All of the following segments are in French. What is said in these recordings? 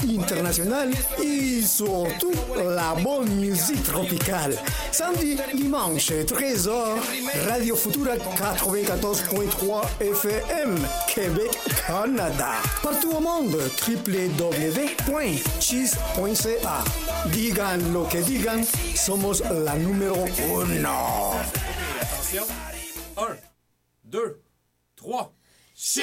internationale et surtout la bonne musique tropicale. Samedi, dimanche, 13h, Radio Futura 94.3 FM, Québec, Canada. Partout au monde, www.cheese.ca. Digan lo que digan, somos la número uno. Attention. 1, 2, 3. Cheese!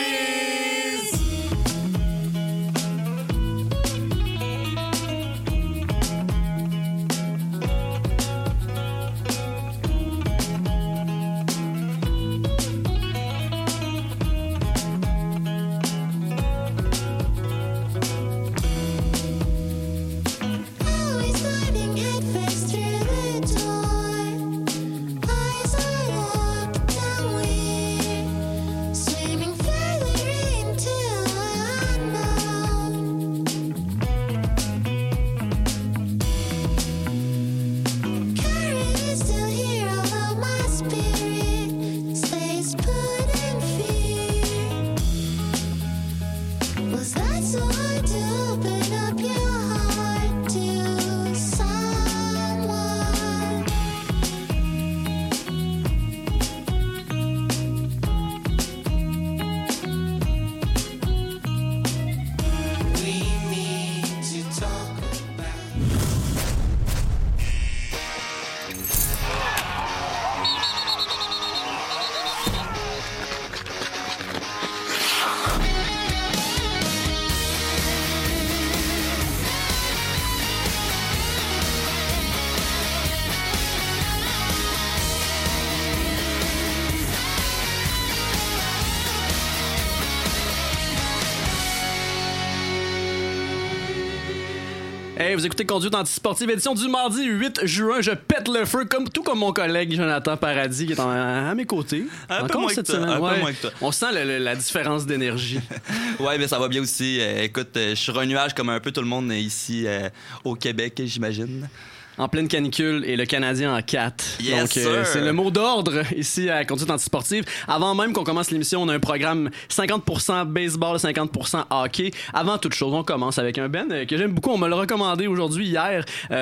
Hey, vous écoutez Conduite Antisportive, édition du mardi 8 juin. Je pète le feu, tout comme mon collègue Jonathan Paradis, qui est à mes côtés. Un peu moins cette semaine. Ouais. Peu moins que toi. On sent la différence d'énergie. Ouais, mais ça va bien aussi. Écoute, je suis sur un nuage comme un peu tout le monde ici au Québec, j'imagine. En pleine canicule et le Canadien en 4. Yes, donc, sir. c'est le mot d'ordre ici à Conduite Antisportive. Avant même qu'on commence l'émission, on a un programme 50% baseball, 50% hockey. Avant toute chose, on commence avec un band que j'aime beaucoup. On me l'a recommandé aujourd'hui, hier.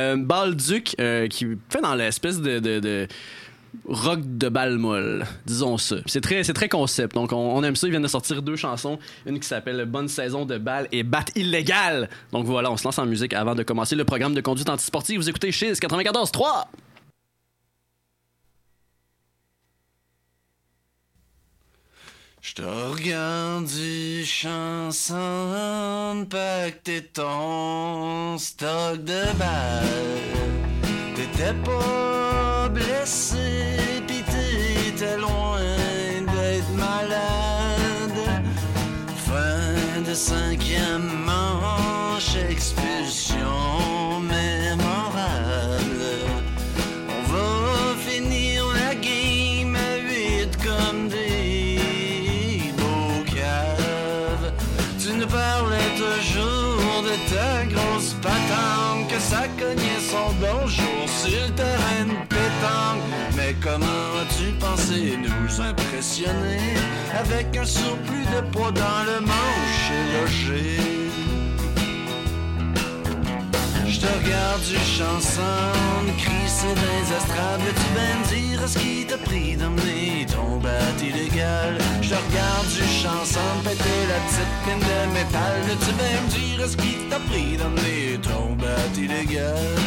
Balduc, qui fait dans l'espèce de rock de balle molle, disons ça. C'est très concept, donc on aime ça. Ils viennent de sortir 2 chansons, une qui s'appelle Bonne saison de balle et Batte illégale. Donc voilà, on se lance en musique avant de commencer le programme de Conduite Antisportive. Vous écoutez Cheese 94.3. Je te regarde du chanson, pacter ton stock de balles. T'étais pas blessé, pis t'étais loin d'être malade. Fin de 5e manche, expulsion mémorable. On va finir la game à 8 comme des beaux caves. Tu nous parlais toujours de ta grosse patente, que ça cognait son bonjour sur le terrain de pétanque. Mais comment as-tu pensé nous impressionner avec un surplus de poids dans le manche logé? Je te regarde du chanson, crisser dans les estrades. Veux-tu bien me dire ce qui t'a pris d'emmener ton bat illégal? Je te regarde du chanson, péter la petite pine de métal. Veux-tu bien me dire ce qui t'a pris d'emmener ton bat illégal?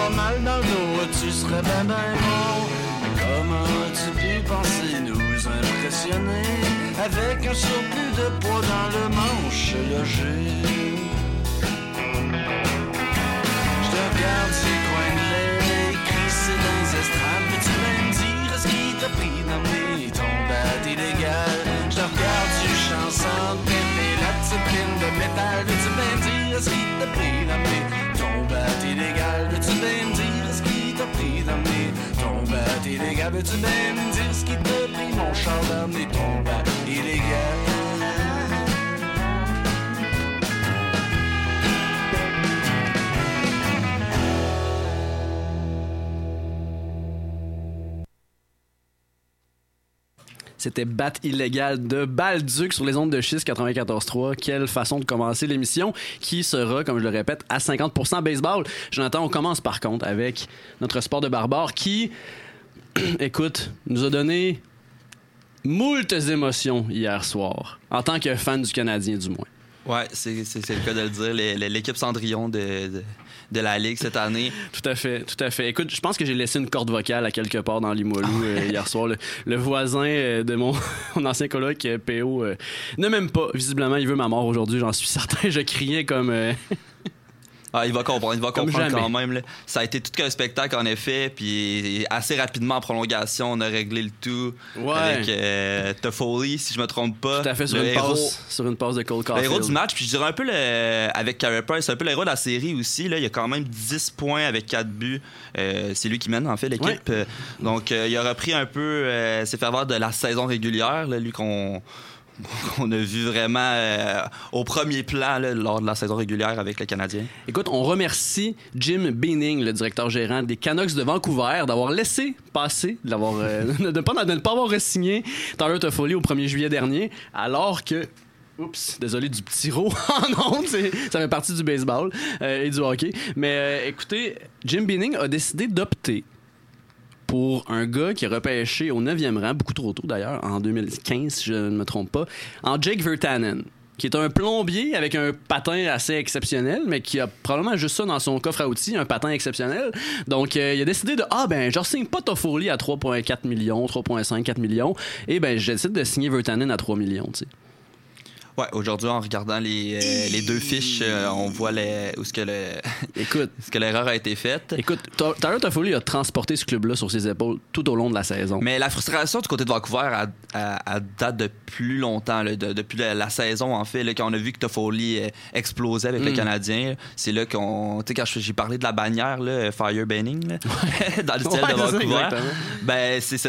pas mal dans le dos, tu serais ben ben bon. Comment as-tu pu penser nous impressionner avec un surplus de poids dans le manche logé? Je te regarde du coin de l'œil, crissé dans les estrades, peux-tu même dire ce qui t'a pris d'emmener ton bat illégal? Je te regarde du chanson, péter la petite pine de métal, peux-tu même dire ce qui t'a pris d'emmener ton bat illégal? Peux-tu même dire ce qui t'a pris d'emmener ton bat illégal? Peux-tu même dire ce qui t'a pris mon char d'emmener ton bat illégal? C'était Bat illégal de Balduc sur les ondes de Chiz 94.3. Quelle façon de commencer l'émission qui sera, comme je le répète, à 50% baseball. Jonathan, on commence par contre avec notre sport de barbare qui, écoute, nous a donné moultes émotions hier soir, en tant que fan du Canadien du moins. Ouais, c'est le cas de le dire. L'équipe Cendrillon de la Ligue cette année. Tout à fait, tout à fait. Écoute, je pense que j'ai laissé une corde vocale à quelque part dans Limoilou hier soir. Le voisin de mon ancien coloc, PO, ne m'aime pas. Visiblement, il veut ma mort aujourd'hui, j'en suis certain. Je criais comme... Ah, il va comprendre jamais. Quand même. Là. Ça a été tout qu'un spectacle, en effet. Puis assez rapidement, en prolongation, on a réglé le tout avec Toffoli, si je me trompe pas. Tout à fait, sur une passe de Cole Caulfield. Le héros du match. Puis je dirais un peu, avec Carey Price, c'est un peu le héros de la série aussi. Là. Il a quand même 10 points avec 4 buts. C'est lui qui mène, en fait, l'équipe. Ouais. Donc, il a repris un peu ses ferveurs de la saison régulière. Là, lui qu'on a vu vraiment au premier plan là, lors de la saison régulière avec le Canadien. Écoute, on remercie Jim Benning, le directeur gérant des Canucks de Vancouver, d'avoir laissé passer, de ne pas avoir re-signé Tyler Toffoli au 1er juillet dernier, alors que... Oups, désolé du petit rot en ondes, ça fait partie du baseball et du hockey. Mais écoutez, Jim Benning a décidé d'opter pour un gars qui a repêché au 9e rang, beaucoup trop tôt d'ailleurs, en 2015, si je ne me trompe pas, en Jake Virtanen, qui est un plombier avec un patin assez exceptionnel, mais qui a probablement juste ça dans son coffre à outils, un patin exceptionnel. Donc, il a décidé de, je signe pas Toffoli à 3,4 millions, 3,5, 4 millions, et je décide de signer Virtanen à 3 millions, tu sais. Ouais, aujourd'hui, en regardant les deux fiches, on voit où ce que l'erreur a été faite. Écoute, Tyler Toffoli a transporté ce club-là sur ses épaules tout au long de la saison. Mais la frustration du côté de Vancouver date de plus longtemps, là, depuis la saison, en fait, là, quand on a vu que Toffoli explosait avec le Canadien. C'est là qu'on... Tu sais, quand j'ai parlé de la bannière, là, Fire Benning, là, dans le ciel de Vancouver, c'est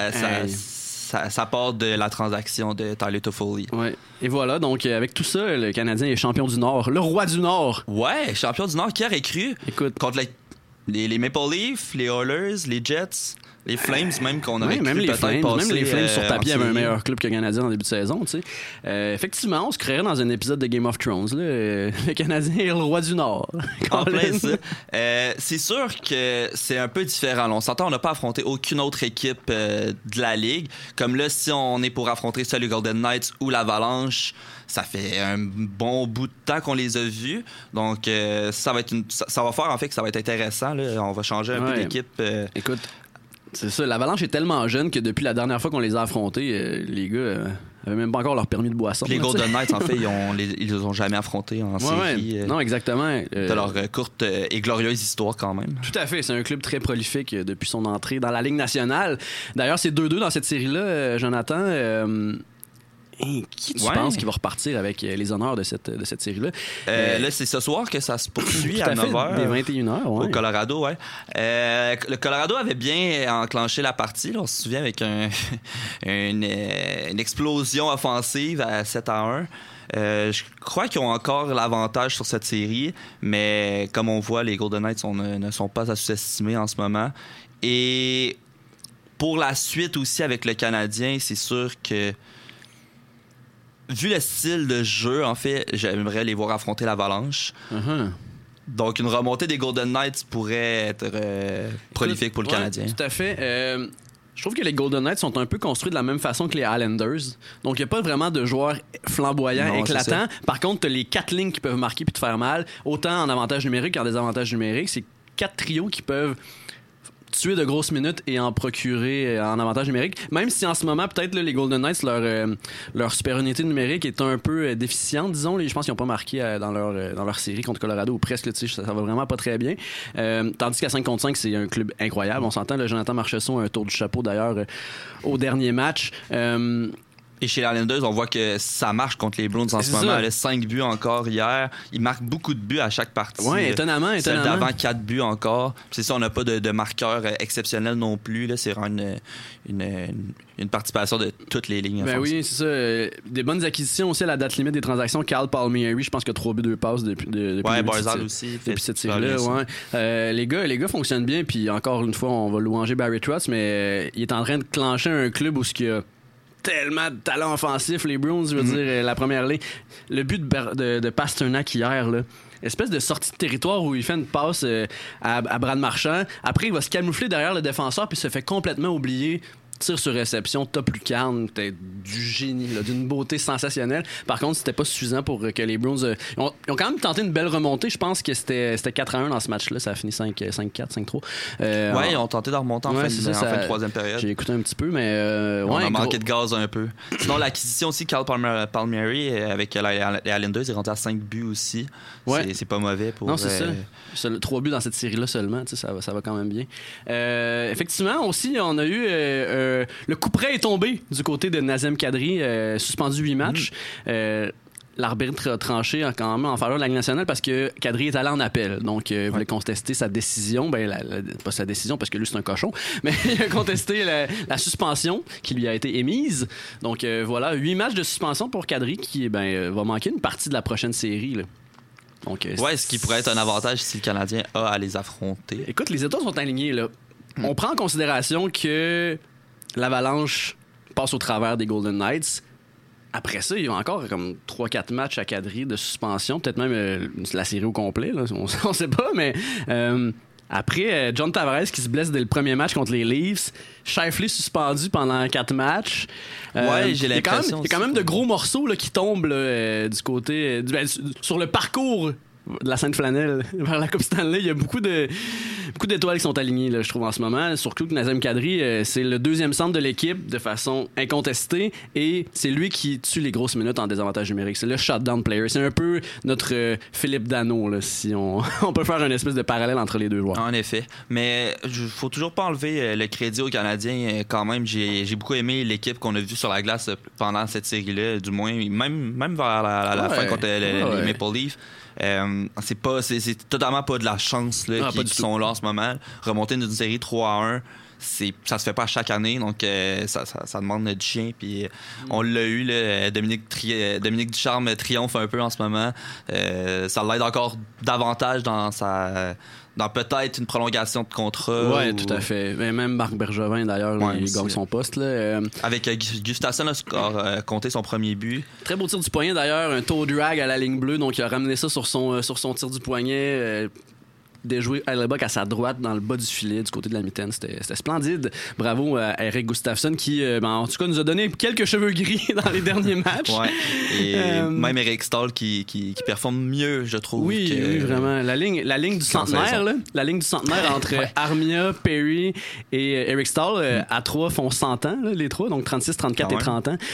ça part de la transaction de Tyler Toffoli. Ouais. Et voilà, donc avec tout ça, le Canadien est champion du Nord, le roi du Nord. Ouais, champion du Nord, qui aurait cru? Écoute, contre les Maple Leafs, les Oilers, les Jets, les Flames, même qu'on aurait cru peut-être passer. Même les Flames sur papier avaient un meilleur club que le Canadien en début de saison, tu sais. Effectivement, on se créerait dans un épisode de Game of Thrones, là. Le Canadien est le roi du Nord. En plein ça. C'est sûr que c'est un peu différent. On s'entend, on n'a pas affronté aucune autre équipe de la Ligue. Comme là, si on est pour affronter soit les Golden Knights ou l'Avalanche, ça fait un bon bout de temps qu'on les a vus. Donc, ça va faire en fait que ça va être intéressant. Là. On va changer un peu d'équipe. Écoute, c'est ça, l'Avalanche est tellement jeune que depuis la dernière fois qu'on les a affrontés, les gars avaient même pas encore leur permis de boisson. Les Golden Knights, en fait, ils les ont jamais affrontés en série. Non, exactement. De leur courte et glorieuse histoire quand même. Tout à fait, c'est un club très prolifique depuis son entrée dans la Ligue nationale. D'ailleurs, c'est 2-2 dans cette série-là, Jonathan. Qui tu penses qui va repartir avec les honneurs de cette série-là? Là, c'est ce soir que ça se poursuit à 9h. Dès 21h, au Colorado, ouais. Le Colorado avait bien enclenché la partie, là, on se souvient, avec une explosion offensive à 7-1. Je crois qu'ils ont encore l'avantage sur cette série, mais comme on voit, les Golden Knights ne sont pas à sous-estimer en ce moment. Et pour la suite aussi avec le Canadien, c'est sûr que vu le style de jeu, en fait, j'aimerais les voir affronter l'Avalanche. Uh-huh. Donc, une remontée des Golden Knights pourrait être prolifique pour le Canadien. Tout à fait. Je trouve que les Golden Knights sont un peu construits de la même façon que les Islanders. Donc, il n'y a pas vraiment de joueurs flamboyants, éclatants. Par contre, tu as les 4 lignes qui peuvent marquer puis te faire mal, autant en avantage numérique qu'en désavantage numérique. C'est 4 trios qui peuvent tuer de grosses minutes et en procurer en avantage numérique. Même si en ce moment, peut-être là, les Golden Knights, leur supériorité numérique est un peu déficiente, disons. Je pense qu'ils n'ont pas marqué dans leur série contre Colorado ou presque. Ça va vraiment pas très bien. Tandis qu'à 5 contre 5, c'est un club incroyable. On s'entend, là, Jonathan Marchessault a un tour du chapeau d'ailleurs au dernier match. Et chez les Islanders, on voit que ça marche contre les Bruins en ce moment. Là, 5 buts encore hier. Ils marquent beaucoup de buts à chaque partie. Oui, étonnamment. Celle d'avant, 4 buts encore. Puis c'est ça, on n'a pas de marqueur exceptionnel non plus. Là, c'est vraiment une participation de toutes les lignes. Ben oui, c'est ça. Des bonnes acquisitions aussi à la date limite des transactions. Carl Palmieri, je pense que 3 buts, 2 passes depuis Barzal aussi. Depuis cette série-là, ouais. Les gars fonctionnent bien. Puis encore une fois, on va louanger Barry Trotz, mais il est en train de clencher un club où ce qu'il y a tellement de talent offensif, les Bruins, je veux dire, la première ligne. Le but de Pasternak hier, là, espèce de sortie de territoire où il fait une passe à Brad Marchand. Après, il va se camoufler derrière le défenseur puis se fait complètement oublier. Tir sur réception, top lucarne, peut-être du génie, là, d'une beauté sensationnelle. Par contre, c'était pas suffisant pour que les Bruins... ils ont quand même tenté une belle remontée. Je pense que c'était 4-1 dans ce match-là. Ça a fini 5-4, 5-3. Ils ont tenté de remonter en fin de troisième période. J'ai écouté un petit peu, mais... on a manqué de gaz un peu. Sinon, l'acquisition aussi, Carl Palmieri, avec les Islanders, il est rentré à 5 buts aussi. Ouais. C'est pas mauvais pour... Non, c'est ça. 3 buts dans cette série-là seulement. Ça va quand même bien. Effectivement, aussi, on a eu... le coup près est tombé du côté de Nazem Kadri, suspendu 8 matchs. L'arbitre a tranché quand même en faveur de la Ligue nationale parce que Kadri est allé en appel. Donc, il voulait contester sa décision. Pas sa décision parce que lui, c'est un cochon, mais il a contesté la suspension qui lui a été émise. Donc, voilà, 8 matchs de suspension pour Kadri qui va manquer une partie de la prochaine série, là. Donc, ce qui pourrait être un avantage si le Canadien a à les affronter. Écoute, les étoiles sont alignés, là. On prend en considération que l'Avalanche passe au travers des Golden Knights. Après ça, il y a encore comme 3-4 matchs à Kadri de suspension. Peut-être même la série au complet. Là. On sait pas, mais... après, John Tavares qui se blesse dès le premier match contre les Leafs. Shifley suspendu pendant 4 matchs. J'ai l'impression. Il y a quand même de gros morceaux là, qui tombent là, du côté... sur le parcours de la Sainte-Flanelle vers la Coupe Stanley. Il y a beaucoup d'étoiles qui sont alignées, là, je trouve, en ce moment. Surtout que Nazem Kadri, c'est le deuxième centre de l'équipe de façon incontestée et c'est lui qui tue les grosses minutes en désavantage numérique. C'est le shutdown player. C'est un peu notre Philippe Danault, là, si on peut faire une espèce de parallèle entre les deux joueurs. En effet. Mais faut toujours pas enlever le crédit aux Canadiens. Quand même, j'ai beaucoup aimé l'équipe qu'on a vue sur la glace pendant cette série-là, du moins, même vers la fin contre les Maple Leafs. C'est totalement pas de la chance là, qui sont là en ce moment. Remonter d'une série 3-1, ça se fait pas chaque année, donc ça demande du chien. Puis on l'a eu, là, Dominique Ducharme triomphe un peu en ce moment. Ça l'aide encore davantage dans peut-être une prolongation de contrat. Oui, tout à fait. Mais même Marc Bergevin, d'ailleurs, il gagne son poste. Là. Avec Gustafsson a compté son premier but. Très beau tir du poignet, d'ailleurs. Un toe drag à la ligne bleue. Donc, il a ramené ça sur son tir du poignet. Déjoué Hellebuck à sa droite dans le bas du filet du côté de la mitaine. C'était splendide. Bravo à Eric Gustafsson qui, en tout cas, nous a donné quelques cheveux gris dans les derniers matchs. Ouais. Et même Eric Stahl qui performe mieux, je trouve. Oui, vraiment. La ligne du centenaire, là, la ligne du centenaire entre Armia, Perry et Eric Stahl, à 3 font 100 ans, là, les 3, donc 36, 34 et 30 ans.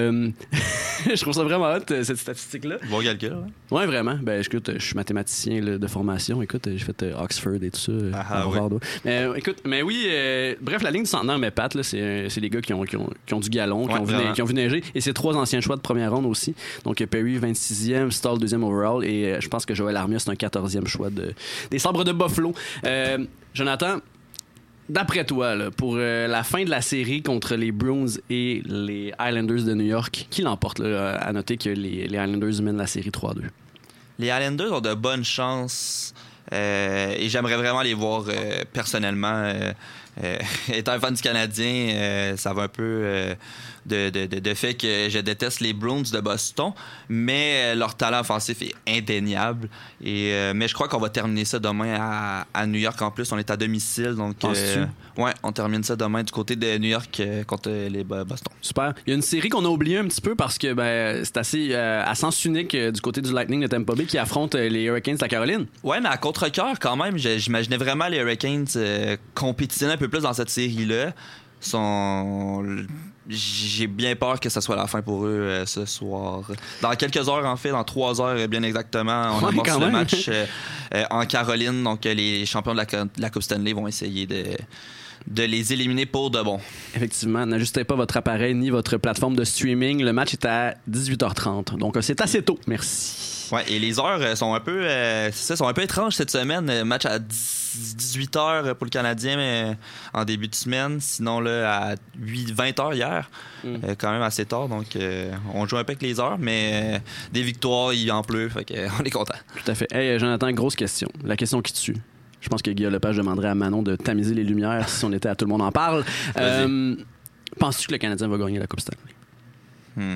Je trouve ça vraiment hot, cette statistique-là. Bon calcul, ouais. Ouais, vraiment. Écoute, je suis mathématicien là, de formation. Écoute, j'ai fait Oxford et tout ça. Oui. Mais oui, bref, la ligne du centenaire, mais Pat, là, c'est les gars qui ont du galon, qui ont vu neiger. Et c'est 3 anciens choix de première ronde aussi. Donc Perry, 26e, Stahl, 2e overall. Et je pense que Joël Armia, c'est un 14e choix des Sabres de Buffalo. Jonathan, d'après toi, là, pour la fin de la série contre les Bruins et les Islanders de New York, qui l'emporte? Là, à noter que les Islanders mènent la série 3-2. Les Islanders ont de bonnes chances. Et j'aimerais vraiment les voir personnellement étant un fan du Canadien, ça va un peu de fait que je déteste les Bruins de Boston, mais leur talent offensif est indéniable. Mais je crois qu'on va terminer ça demain à New York en plus. On est à domicile, donc ouais, on termine ça demain du côté de New York contre les Boston. Super. Il y a une série qu'on a oubliée un petit peu parce que c'est assez à sens unique du côté du Lightning de Tampa Bay qui affronte les Hurricanes de la Caroline. Ouais, mais à contre-cœur quand même, j'imaginais vraiment les Hurricanes compétitionner un peu plus dans cette série-là. J'ai bien peur que ce soit la fin pour eux ce soir. Dans quelques heures, en fait, dans 3 heures bien exactement, on amorce le match en Caroline. Donc les champions de la Coupe Stanley vont essayer de les éliminer pour de bon. Effectivement, n'ajustez pas votre appareil ni votre plateforme de streaming. Le match est à 18h30, donc c'est assez tôt. Merci. Ouais, et les heures sont un peu étranges cette semaine. Match à 18h pour le Canadien mais en début de semaine. Sinon, là, à 20h hier, quand même assez tard. Donc, on joue un peu avec les heures, mais des victoires, il en pleut. Fait qu'on est content. Tout à fait. Hey, Jonathan, grosse question. La question qui tue. Je pense que Guillaume Lepage demanderait à Manon de tamiser les lumières si on était à Tout le monde en parle. Penses-tu que le Canadien va gagner la Coupe Stanley?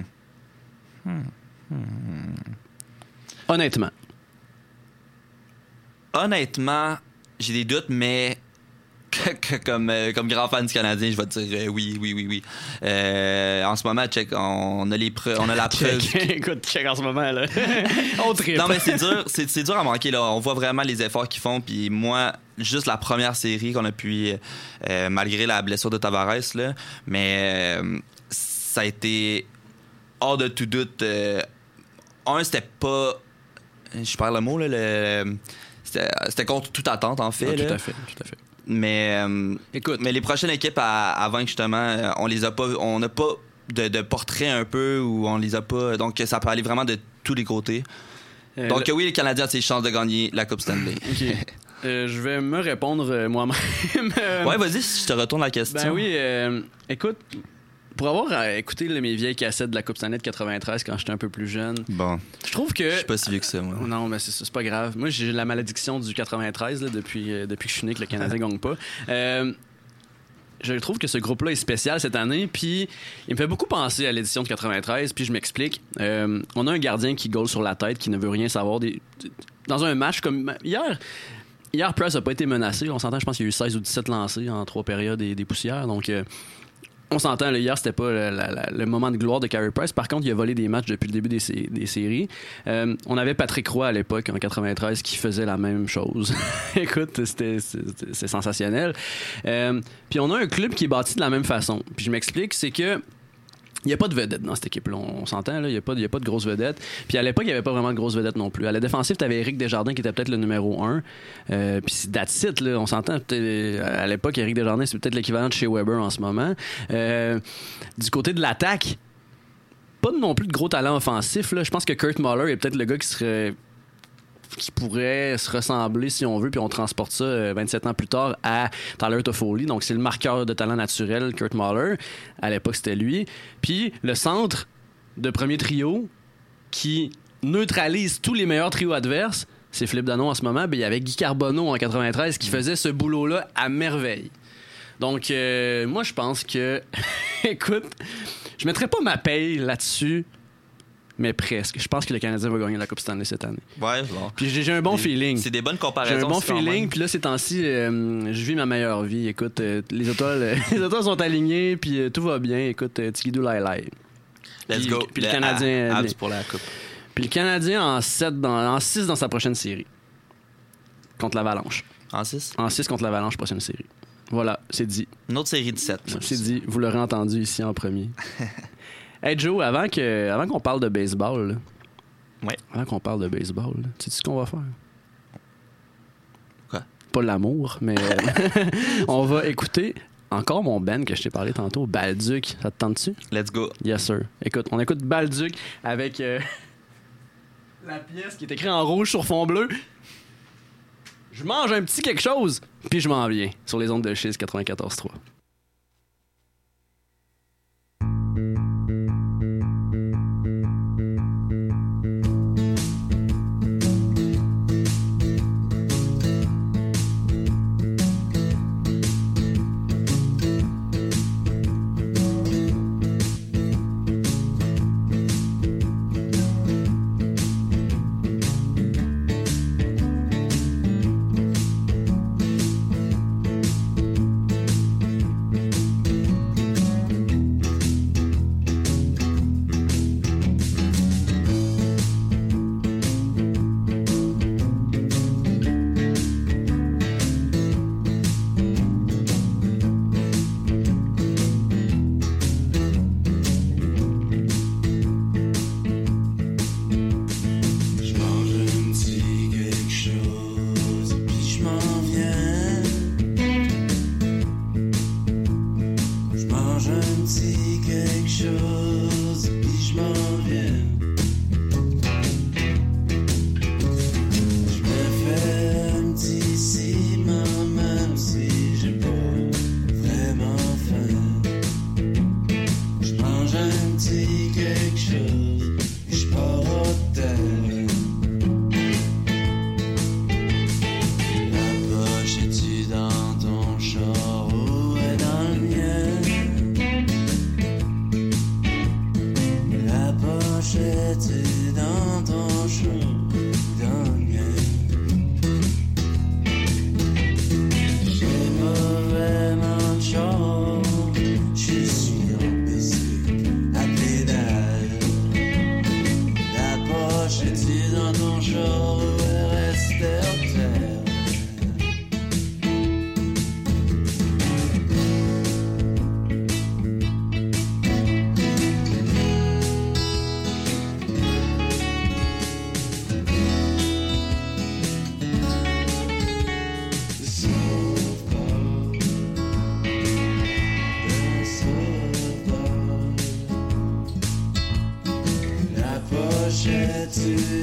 Honnêtement, j'ai des doutes, mais comme grand fan du Canadien, je vais te dire oui. En ce moment, check, on a la preuve. Écoute, check en ce moment, là. On tripe. Non, mais c'est dur à manquer, là. On voit vraiment les efforts qu'ils font. Puis moi, juste la première série qu'on a pu, malgré la blessure de Tavares, là, mais ça a été hors de tout doute. C'était pas. Je perds le mot, là. C'était contre toute attente, en fait. Tout à fait. Mais écoute, les prochaines équipes à vaincre, justement, on n'a pas de portrait un peu où on les a pas. Donc ça peut aller vraiment de tous les côtés. Donc oui, les Canadiens ont ses chances de gagner la Coupe Stanley. Okay. Je vais me répondre moi-même. Ouais, vas-y, je te retourne la question. Ben oui, écoute, pour avoir écouté mes vieilles cassettes de la Coupe Stanley de 93 quand j'étais un peu plus jeune, bon, je trouve que... Je suis pas si vieux que ça, moi. Non, mais c'est pas grave. Moi, j'ai la malédiction du 93 là, depuis que je suis né que le Canadien gagne pas. Je trouve que ce groupe-là est spécial cette année, puis il me fait beaucoup penser à l'édition de 93, puis je m'explique. On a un gardien qui goal sur la tête, qui ne veut rien savoir. Dans un match comme... Hier, Price n'a pas été menacé. On s'entend, je pense qu'il y a eu 16 ou 17 lancés en 3 périodes et des poussières, donc... On s'entend, là, hier, c'était pas le moment de gloire de Carey Price. Par contre, il a volé des matchs depuis le début des séries. On avait Patrick Roy à l'époque, en 93, qui faisait la même chose. Écoute, c'est sensationnel. Puis on a un club qui est bâti de la même façon. Puis je m'explique, c'est que il n'y a pas de vedette dans cette équipe-là. On s'entend, là, il n'y a pas de grosse vedette. Puis à l'époque, il n'y avait pas vraiment de grosse vedette non plus. À la défensive, tu avais Éric Desjardins qui était peut-être le numéro 1. Puis that's it, là, on s'entend. À l'époque, Éric Desjardins, c'est peut-être l'équivalent de Shea Weber en ce moment. Du côté de l'attaque, pas non plus de gros talent offensif. Là. Je pense que Kurt Muller est peut-être le gars qui pourrait se ressembler, si on veut, puis on transporte ça 27 ans plus tard à Tyler Toffoli. Donc, c'est le marqueur de talent naturel, Kurt Muller. À l'époque, c'était lui. Puis, le centre de premier trio qui neutralise tous les meilleurs trios adverses, c'est Philippe Danault en ce moment. Ben, il y avait Guy Carbonneau en 93 qui faisait ce boulot-là à merveille. Donc, moi, je pense que... Écoute, je mettrais pas ma paye là-dessus, mais presque. Je pense que le Canadien va gagner la Coupe Stanley cette année. Ouais, bon. Puis j'ai un bon feeling. C'est des bonnes comparaisons. J'ai un bon feeling. Puis là, ces temps-ci, je vis ma meilleure vie. Écoute, les étoiles sont alignées, puis tout va bien. Écoute, Tigidou Lai. Let's go. Puis le Canadien... pour la Coupe. Puis le Canadien en 6 dans sa prochaine série. Contre l'Avalanche. En 6? En 6 contre l'Avalanche, prochaine série. Voilà, c'est dit. Une autre série de 7. C'est dit. Vous l'aurez entendu ici en premier. Hey Joe, avant qu'on parle de baseball, là, ouais. Avant qu'on parle de baseball, sais-tu ce qu'on va faire? Quoi? Pas l'amour, mais on va écouter encore mon band que je t'ai parlé tantôt, Balduc. Ça te tente-tu? Let's go. Yes, sir. Écoute, on écoute Balduc avec la pièce qui est écrite en rouge sur fond bleu. Je mange un petit quelque chose, puis je m'en viens sur les ondes de Chiz 94.3.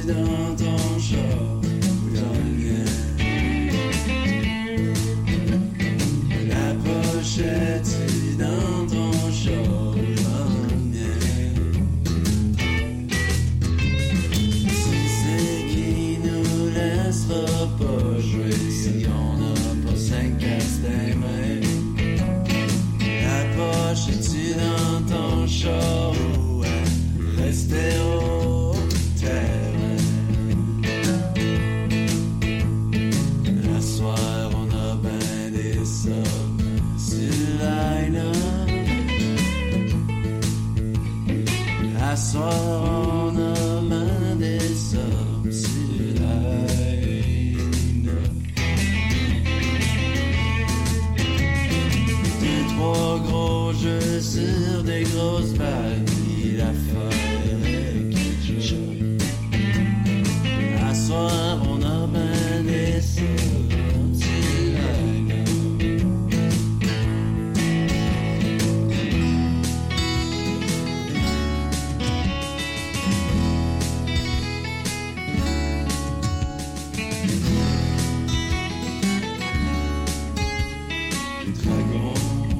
dans ton char ou dans le mien? Approchais-tu dans ton char ou dans le mien? Si c'est qui nous laissera pas jouer si on n'a pas 5 casses des mains. Approchais-tu dans ton char ou rester au terrain? La soir on a ben des sommes sur line-up. La soir on a ben des sommes sur line-up. 2-3 gros jeux sur des grosses vagues. L'affaire est quelque chose. À soir, on a ben des sommes sur line-up. Dragon.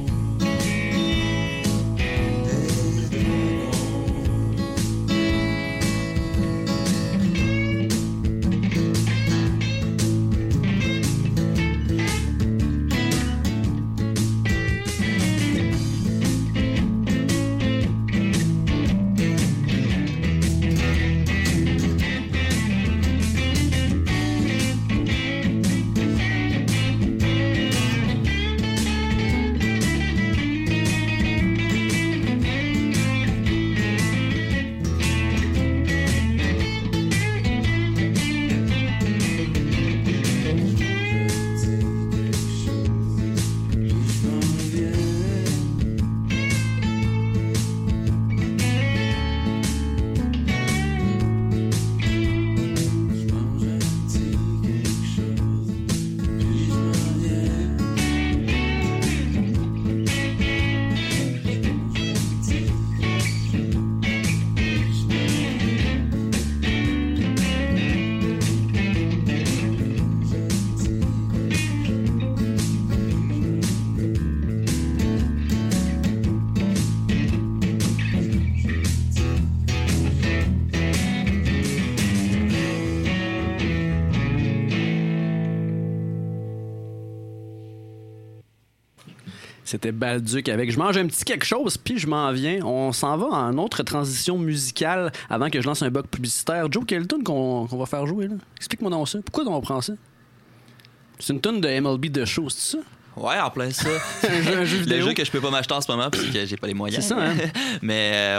C'était Balduc avec Je mange un petit quelque chose, puis je m'en viens. On s'en va en autre transition musicale avant que je lance un bloc publicitaire. Joe, quelle tune qu'on va faire jouer, là? Explique-moi donc ça. Pourquoi on prend ça? C'est une tune de MLB The Show, c'est ça? Ouais, en plein ça. un jeu vidéo. Le jeu que je peux pas m'acheter en ce moment parce que j'ai pas les moyens. C'est ça, hein? Mais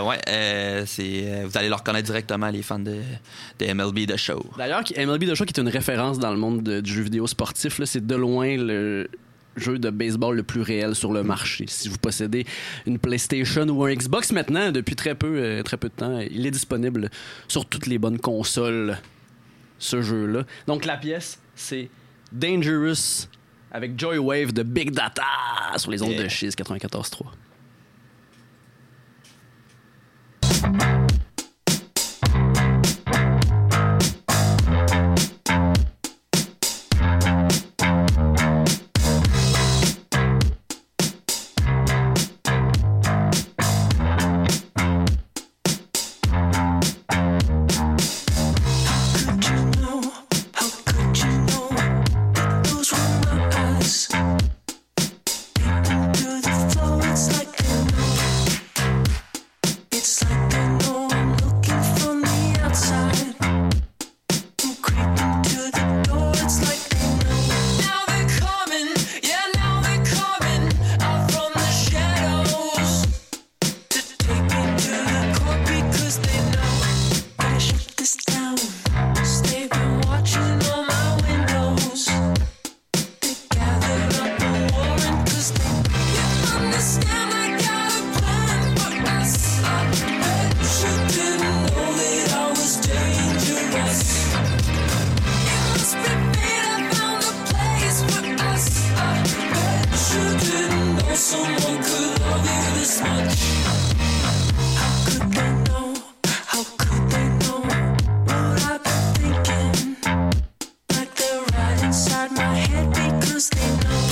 vous allez le reconnaître directement, les fans de MLB The Show. D'ailleurs, MLB The Show qui est une référence dans le monde du jeu vidéo sportif, là, c'est de loin le jeu de baseball le plus réel sur le marché. Si vous possédez une PlayStation ou un Xbox maintenant, depuis très peu de temps, il est disponible sur toutes les bonnes consoles, ce jeu-là. Donc la pièce, c'est Dangerous avec Joywave de Big Data sur les ondes de Chiz 94.3. Those were my eyes. Peeping through the floor, it's like inside my head because they know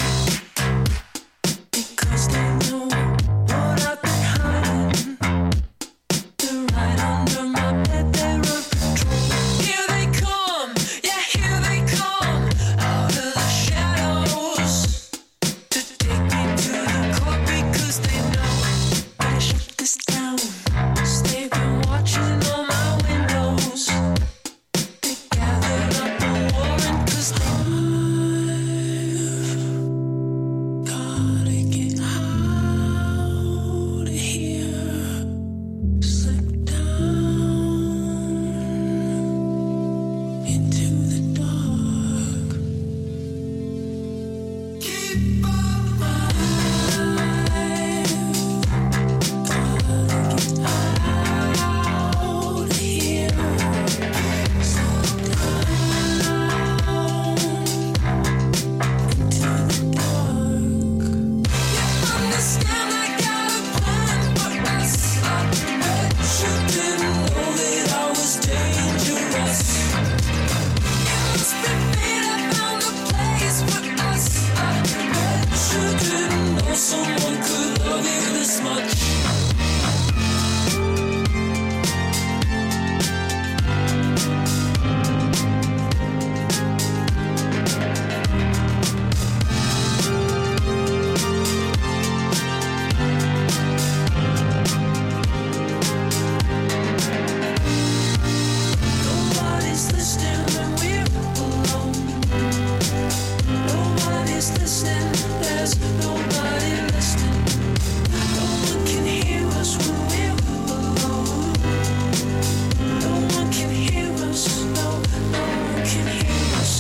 what I've been hiding. They're right under my bed, they're on patrol. Here they come, yeah, here they come, out of the shadows to take me to the court because they know I shut this down. They've been watching all my windows. They gathered up a warrant 'cause I've gotta get out of here. Slip down into the dark. Keep on my life. Gotta get out of here. Slip down into the dark. You understand I got a plan for us. I bet you didn't know that I was dangerous. It must be fate I found a place for us. I bet you didn't know someone could love you this much. Nobody's listening when we're alone. Nobody's listening, there's nobody listening. No one can hear us when we're alone. No one can hear us, no one can hear us.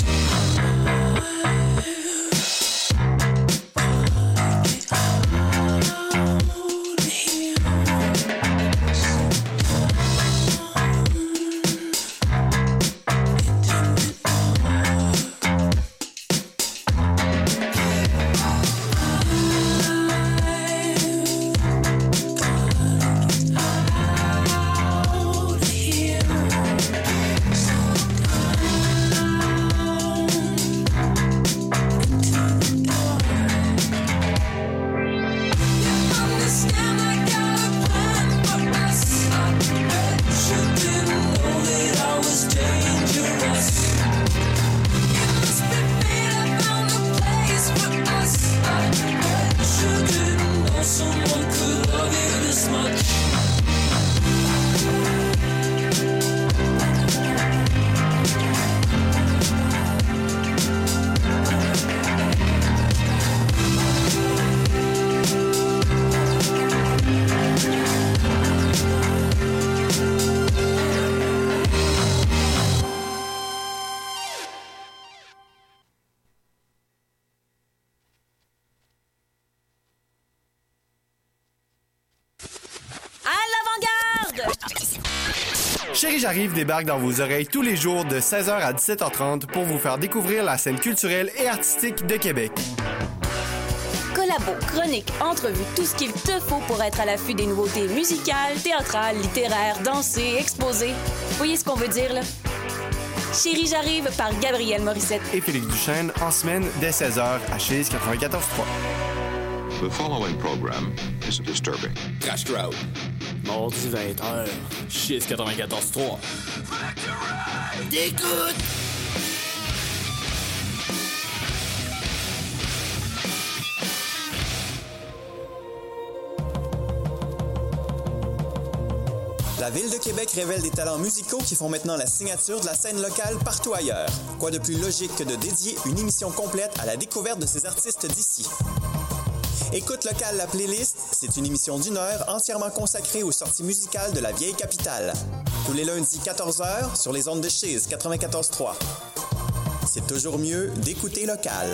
Understand I got a plan for us. I bet you didn't know that I was dangerous. It must be fate I found a place for us. I bet you didn't know someone could love you this much. À l'avant-garde! Chérie J'arrive débarque dans vos oreilles tous les jours de 16h à 17h30 pour vous faire découvrir la scène culturelle et artistique de Québec. Collabo, chroniques, entrevues, tout ce qu'il te faut pour être à l'affût des nouveautés musicales, théâtrales, littéraires, dansées, exposées. Voyez ce qu'on veut dire, là? Chérie J'arrive par Gabrielle Morissette. Et Félix Duchesne en semaine dès 16h à Chase 94.3. The following program is disturbing. Crash Crowd. Mardi 20h. Chiz 94.3. T'écoutes! La Ville de Québec révèle des talents musicaux qui font maintenant la signature de la scène locale partout ailleurs. Quoi de plus logique que de dédier une émission complète à la découverte de ces artistes d'ici? Écoute local la playlist, c'est une émission d'1 heure entièrement consacrée aux sorties musicales de la vieille capitale. Tous les lundis 14h sur les ondes de Chiz 94.3. C'est toujours mieux d'écouter local.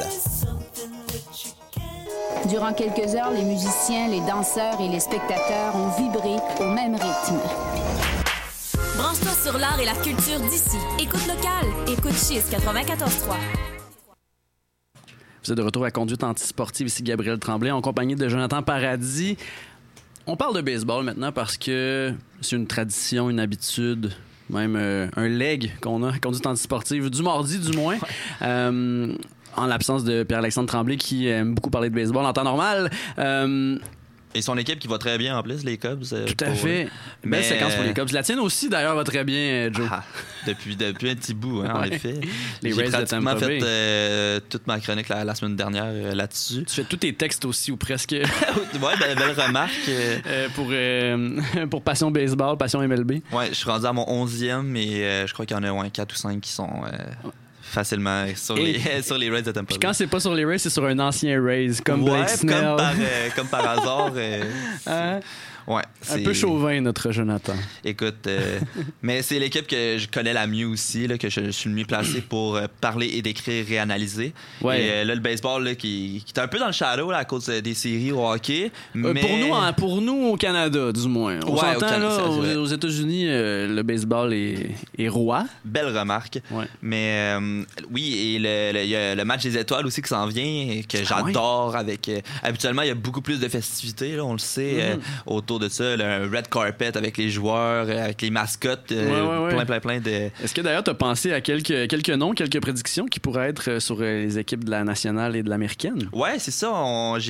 Durant quelques heures, les musiciens, les danseurs et les spectateurs ont vibré au même rythme. Branche-toi sur l'art et la culture d'ici. Écoute local. Écoute Chiz 94.3. Vous êtes de retour à Conduite antisportive, ici Gabriel Tremblay, en compagnie de Jonathan Paradis. On parle de baseball maintenant parce que c'est une tradition, une habitude même un leg qu'on a, conduite antisportive, du mardi du moins. En l'absence de Pierre-Alexandre Tremblay qui aime beaucoup parler de baseball en temps normal. Et son équipe qui va très bien en plus, les Cubs. Tout à fait. Belle séquence pour les Cubs. La tienne aussi, d'ailleurs, va très bien, Joe. Depuis un petit bout, en effet. Les J'ai Rays de Tampa pratiquement Bay. fait toute ma chronique la semaine dernière là-dessus. Tu fais tous tes textes aussi, ou presque. Ouais, belle remarque. Pour Passion Baseball, Passion MLB. Ouais, je suis rendu à mon 11e et je crois qu'il y en a 4 ou 5 qui sont facilement sur les Rays de Tampa Bay. Puis quand c'est pas sur les Rays, c'est sur un ancien Rays, comme ouais, Blake Snell. comme par hasard. Ouais, un peu chauvin, notre Jonathan. Écoute, mais c'est l'équipe que je connais la mieux aussi, là, que je suis le mieux placé pour parler et décrire, réanalyser. Ouais. Et là, le baseball là, qui est un peu dans le shadow là, à cause des séries au hockey. Mais... Pour nous, au Canada, du moins. On s'entend, là, aux États-Unis, le baseball est roi. Belle remarque. Ouais. Mais oui, et il y a le match des étoiles aussi qui s'en vient, que j'adore. Avec habituellement, il y a beaucoup plus de festivités, là, on le sait, autour de ça, le red carpet avec les joueurs, avec les mascottes, plein de... Est-ce que d'ailleurs tu as pensé à quelques noms, quelques prédictions qui pourraient être sur les équipes de la nationale et de l'américaine? Ouais, c'est ça. En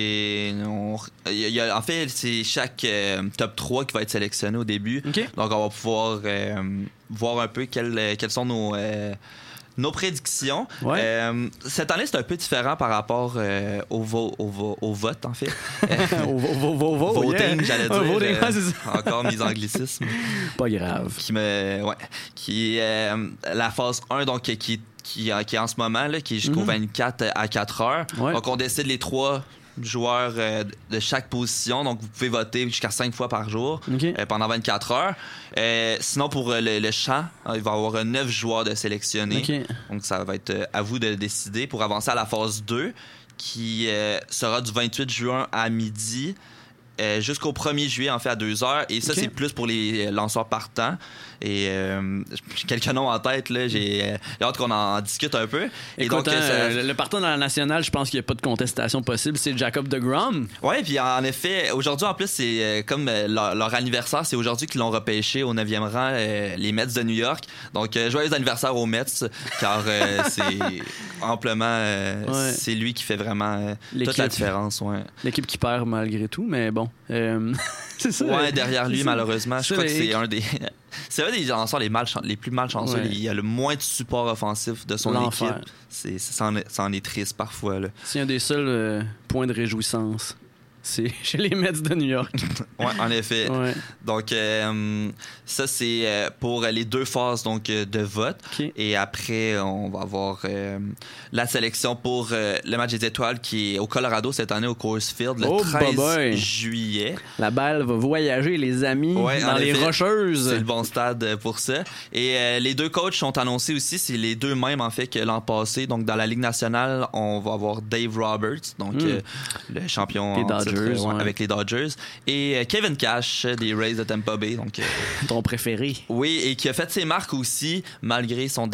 fait, c'est chaque top 3 qui va être sélectionné au début. Okay. Donc on va pouvoir voir un peu quels sont nos prédictions. Ouais. Cette année, c'est un peu différent par rapport au vote, en fait. Voting, j'allais dire. Voting, c'est ça. Encore mes anglicismes. Pas grave. Qui est la phase 1, donc qui est en ce moment, là, qui est jusqu'au 24 à 4 heures. Ouais. Donc, on décide les 3 joueurs de chaque position. Donc, vous pouvez voter jusqu'à 5 fois par jour pendant 24 heures. Sinon, pour le chant, il va y avoir 9 joueurs de sélectionnés. Okay. Donc, ça va être à vous de décider pour avancer à la phase 2 qui sera du 28 juin à midi jusqu'au 1er juillet, en fait, à 2 heures. Et ça, c'est plus pour les lanceurs partants. Et j'ai quelques noms en tête, là. J'ai hâte qu'on en discute un peu. Écoute, donc, le partant dans la nationale, je pense qu'il n'y a pas de contestation possible. C'est Jacob deGrom. Oui, puis en effet, aujourd'hui, en plus, c'est comme leur anniversaire. C'est aujourd'hui qu'ils l'ont repêché au 9e rang, les Mets de New York. Donc, joyeux anniversaire aux Mets, car c'est amplement... c'est lui qui fait vraiment toute la différence. Ouais. L'équipe qui perd malgré tout, mais bon... c'est ça. Ouais, derrière lui, malheureusement. Je crois que c'est un des... C'est un des lanceurs les plus malchanceux. Ouais. Il y a le moins de support offensif de son équipe. Ça en est triste parfois. Là. C'est un des seuls points de réjouissance. C'est chez les Mets de New York. Oui, en effet. Ouais. Donc, ça, c'est pour les 2 phases donc, de vote. Okay. Et après, on va avoir la sélection pour le match des étoiles qui est au Colorado cette année au Coors Field, le 13 juillet. La balle va voyager, les amis, dans les Rocheuses. C'est le bon stade pour ça. Et les 2 coachs sont annoncés aussi. C'est les 2 mêmes, en fait, que l'an passé. Donc, dans la Ligue nationale, on va avoir Dave Roberts, donc le champion avec les Dodgers, et Kevin Cash des Rays de Tampa Bay. Donc, ton préféré. Oui, et qui a fait ses marques aussi malgré sa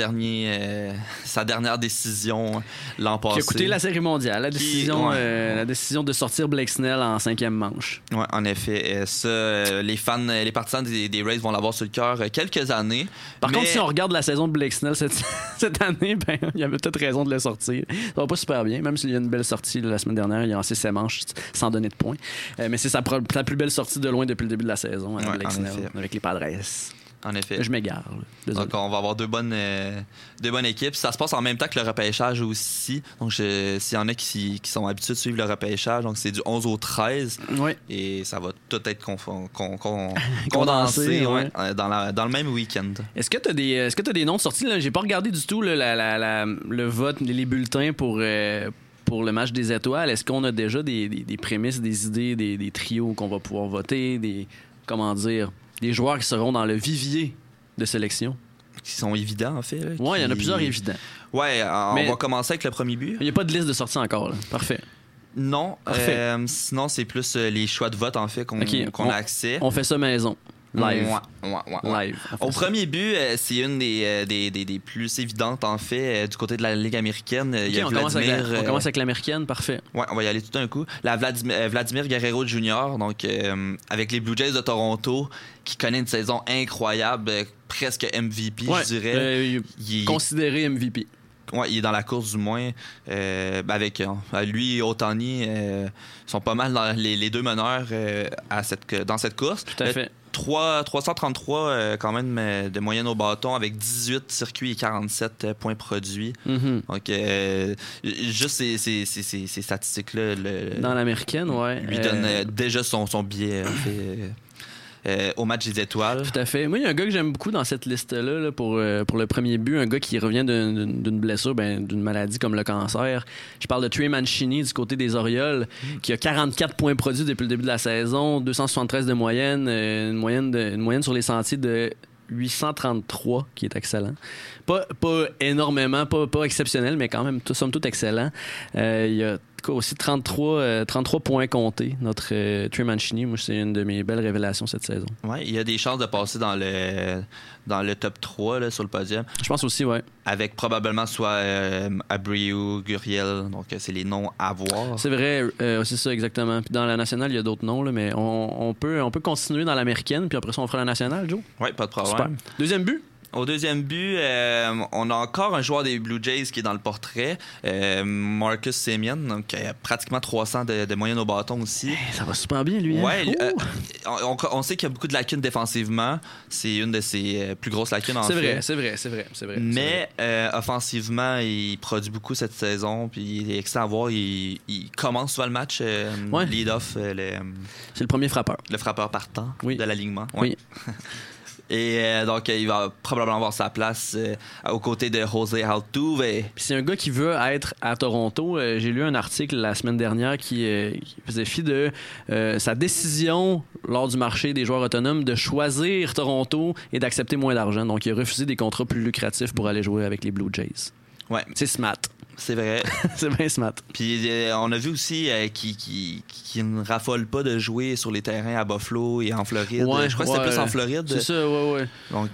dernière décision l'an passé. Qui a coûté la Série mondiale, la décision de sortir Blake Snell en 5e manche. Oui, en effet. Ça, les partisans des Rays vont l'avoir sur le cœur quelques années. Par contre, si on regarde la saison de Blake Snell cette année, ben il y avait peut-être raison de le sortir. Ça va pas super bien, même s'il y a une belle sortie la semaine dernière, il a lancé ses manches sans donner de points. Mais c'est sa plus belle sortie de loin depuis le début de la saison, Blake Snell, avec les Padres. En effet. Je m'égare. Donc, on va avoir deux bonnes équipes. Ça se passe en même temps que le repêchage aussi. Donc, s'il y en a qui sont habitués de suivre le repêchage, donc c'est du 11 au 13. Oui. Et ça va tout être condensé dans le même week-end. Est-ce que tu as des noms de sortie? J'ai pas regardé du tout le vote, les bulletins pour le match des étoiles. Est-ce qu'on a déjà des prémices, des idées, des trios qu'on va pouvoir voter, des joueurs qui seront dans le vivier de sélection? Qui sont évidents, en fait. Oui, il y en a plusieurs évidents. Oui, on va commencer avec le premier but. Il n'y a pas de liste de sortie encore. Là. Parfait. Non. Sinon, c'est plus les choix de vote, en fait, qu'on a accès. On fait ça maison. Live. Ouais. Live. Au premier but, c'est une des plus évidentes, en fait, du côté de la Ligue américaine. Il y a on Vladimir. commence avec l'américaine, parfait. Ouais, on va y aller tout d'un coup. Vladimir Guerrero Jr., donc avec les Blue Jays de Toronto, qui connaît une saison incroyable, presque MVP, je dirais. Il est considéré MVP. Ouais, il est dans la course du moins. Avec lui et Ohtani sont pas mal dans les deux meneurs dans cette course. Tout à fait. 333 quand même de moyenne au bâton avec 18 circuits et 47 points produits. Mm-hmm. Donc, juste ces statistiques-là. Dans l'américaine, ouais. Lui donne déjà son billet au match des étoiles. Tout à fait. Moi, il y a un gars que j'aime beaucoup dans cette liste-là là, pour le premier but, un gars qui revient d'une blessure, d'une maladie comme le cancer. Je parle de Trey Mancini du côté des Orioles, qui a 44 points produits depuis le début de la saison, 273 de moyenne, une moyenne sur les sentiers de 833, qui est excellent. Pas énormément, pas exceptionnel, mais quand même, somme toute excellent. Il y a aussi 33 points comptés, notre Trey Mancini. Moi, c'est une de mes belles révélations cette saison. Oui, il y a des chances de passer dans le top 3 là, sur le podium. Je pense aussi, ouais. Avec probablement soit Abreu, Gurriel, donc c'est les noms à voir. C'est vrai, c'est ça exactement. Puis dans la nationale, il y a d'autres noms, là, mais on peut continuer dans l'américaine, puis après ça, on fera la nationale, Joe. Oui, pas de problème. Super. Deuxième but? Au deuxième but, on a encore un joueur des Blue Jays qui est dans le portrait, Marcus Semien, donc pratiquement 300 de moyenne au bâton aussi. Ça va super bien, lui. Ouais, on sait qu'il y a beaucoup de lacunes défensivement. C'est une de ses plus grosses lacunes, en fait. C'est vrai. Mais offensivement, il produit beaucoup cette saison, puis il est excellent à voir. Il commence souvent le match, lead-off. C'est le premier frappeur. Le frappeur partant de l'alignement. Ouais. Oui. Et donc, il va probablement avoir sa place aux côtés de José Altuve. Puis c'est un gars qui veut être à Toronto. J'ai lu un article la semaine dernière qui faisait fi de sa décision lors du marché des joueurs autonomes de choisir Toronto et d'accepter moins d'argent. Donc, il a refusé des contrats plus lucratifs pour aller jouer avec les Blue Jays. Ouais. C'est smart. C'est vrai. C'est bien smart. Puis on a vu aussi qu'il ne raffole pas de jouer sur les terrains à Buffalo et en Floride. Ouais, je crois que c'était plus en Floride. C'est ça, ouais. Donc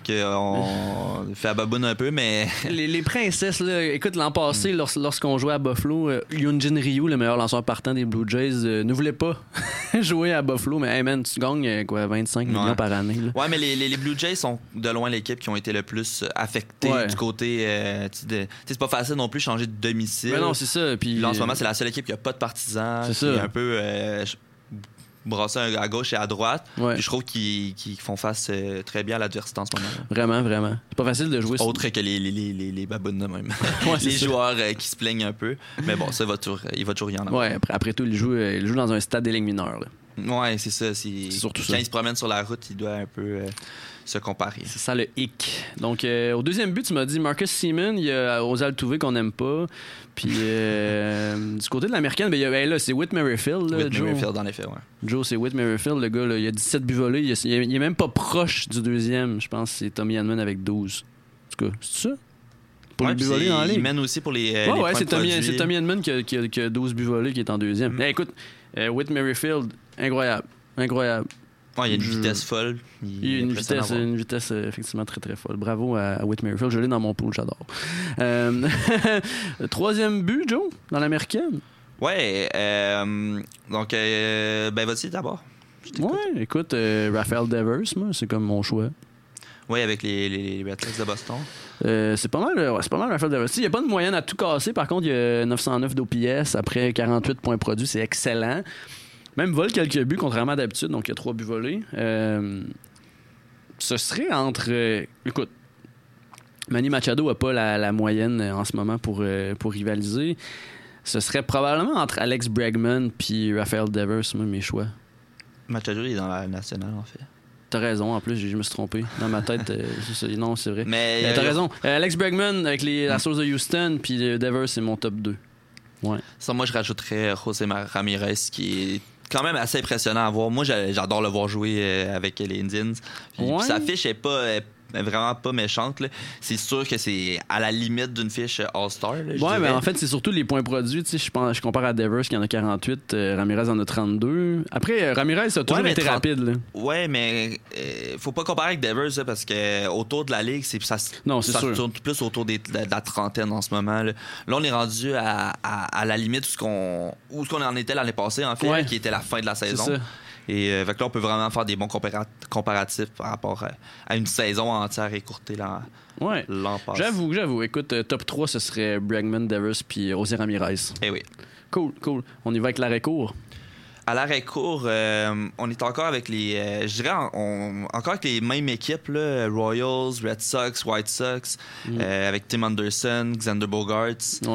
on fait à baboune un peu, mais... Les princesses, là, écoute, l'an passé, lorsqu'on jouait à Buffalo, Hyunjin Ryu, le meilleur lanceur partant des Blue Jays, ne voulait pas jouer à Buffalo. Mais hey man, tu gagnes 25 millions par année. Là. Ouais, mais les Blue Jays sont de loin l'équipe qui ont été le plus affectées du côté... c'est pas facile non plus de changer de domicile. Mais non, c'est ça. Puis là, en ce moment, c'est la seule équipe qui a pas de partisans. C'est ça. Qui est un peu brassé à gauche et à droite. Ouais. Puis je trouve qu'ils font face très bien à l'adversité en ce moment. Vraiment. C'est pas facile de jouer. Autre que les babounes de même. Ouais, les joueurs qui se plaignent un peu. Mais bon, ça il va toujours y en avoir. Ouais, après tout, il joue dans un stade des ligues mineures. Là. Ouais, c'est ça. C'est surtout quand il se promène sur la route, il doit un peu se comparer. C'est ça le hic. Donc, au deuxième but, tu m'as dit Marcus Semien, il y a aux Altuve qu'on n'aime pas. Puis, du côté de l'américaine, là, c'est Whit Merrifield. Whit Merrifield, en effet, ouais. Joe, c'est Whit Merrifield, le gars, là, il a 17 buts volés. Il est même pas proche du deuxième. Je pense que c'est Tommy Edman avec 12. En tout cas, c'est ça? Pour les buts volés dans la ligue. Il mène aussi pour les ouais, c'est produits. Tommy Edman qui a 12 buts volés, qui est en deuxième. Hey, écoute, Whit Merrifield, incroyable. Ouais, il y a une vitesse folle. Il y a une vitesse effectivement très très folle. Bravo à Whit Merrifield. Je l'ai dans mon pool, j'adore. Troisième but, Joe, dans l'américaine. Ouais, donc, vas-y d'abord. Ouais, écoute, Rafael Devers, moi, c'est comme mon choix. Oui, avec les Red Sox de Boston. C'est pas mal Rafael Devers. Il n'y a pas de moyenne à tout casser. Par contre, il y a 909 d'OPS après 48 points produits. C'est excellent. Même vole quelques buts, contrairement à d'habitude. Donc, il y a 3 buts volés. Ce serait entre... écoute, Manny Machado n'a pas la moyenne en ce moment pour rivaliser. Ce serait probablement entre Alex Bregman puis Rafael Devers, moi, mes choix. Machado, il est dans la nationale, en fait. T'as raison, en plus, je me suis trompé. Dans ma tête, non, c'est vrai. Mais t'as raison. Alex Bregman avec la Astros de Houston, puis Devers, c'est mon top 2. Ouais. Ça, moi, je rajouterais José Ramirez, qui est quand même assez impressionnant à voir. Moi, j'adore le voir jouer avec les Indians. Puis sa fiche est pas vraiment pas méchante. Là. C'est sûr que c'est à la limite d'une fiche All-Star. Là, je Ouais, mais dirais. en fait, c'est surtout les points produits. Tu sais, je compare à Devers qui en a 48, Ramirez en a 32. Après, Ramirez, ça a toujours mais été 30 rapide. Là. Ouais, mais faut pas comparer avec Devers là, parce que autour de la ligue, Non, c'est ça sûr. tourne plus autour de la trentaine en ce moment. Là, on est rendu à la limite où ce qu'on en était l'année passée, en fait, Ouais. qui était la fin de la saison. ça. Et fait que là, on peut vraiment faire des bons comparatifs par rapport à une saison entière écourtée là, Ouais. l'an passé. J'avoue. Écoute, top 3, ce serait Bregman, Devers puis José Ramirez. Eh oui. Cool. On y va avec l'arrêt-court. À l'arrêt-court, on est encore avec les... je dirais encore avec les mêmes équipes, là, Royals, Red Sox, White Sox, avec Tim Anderson, Xander Bogaerts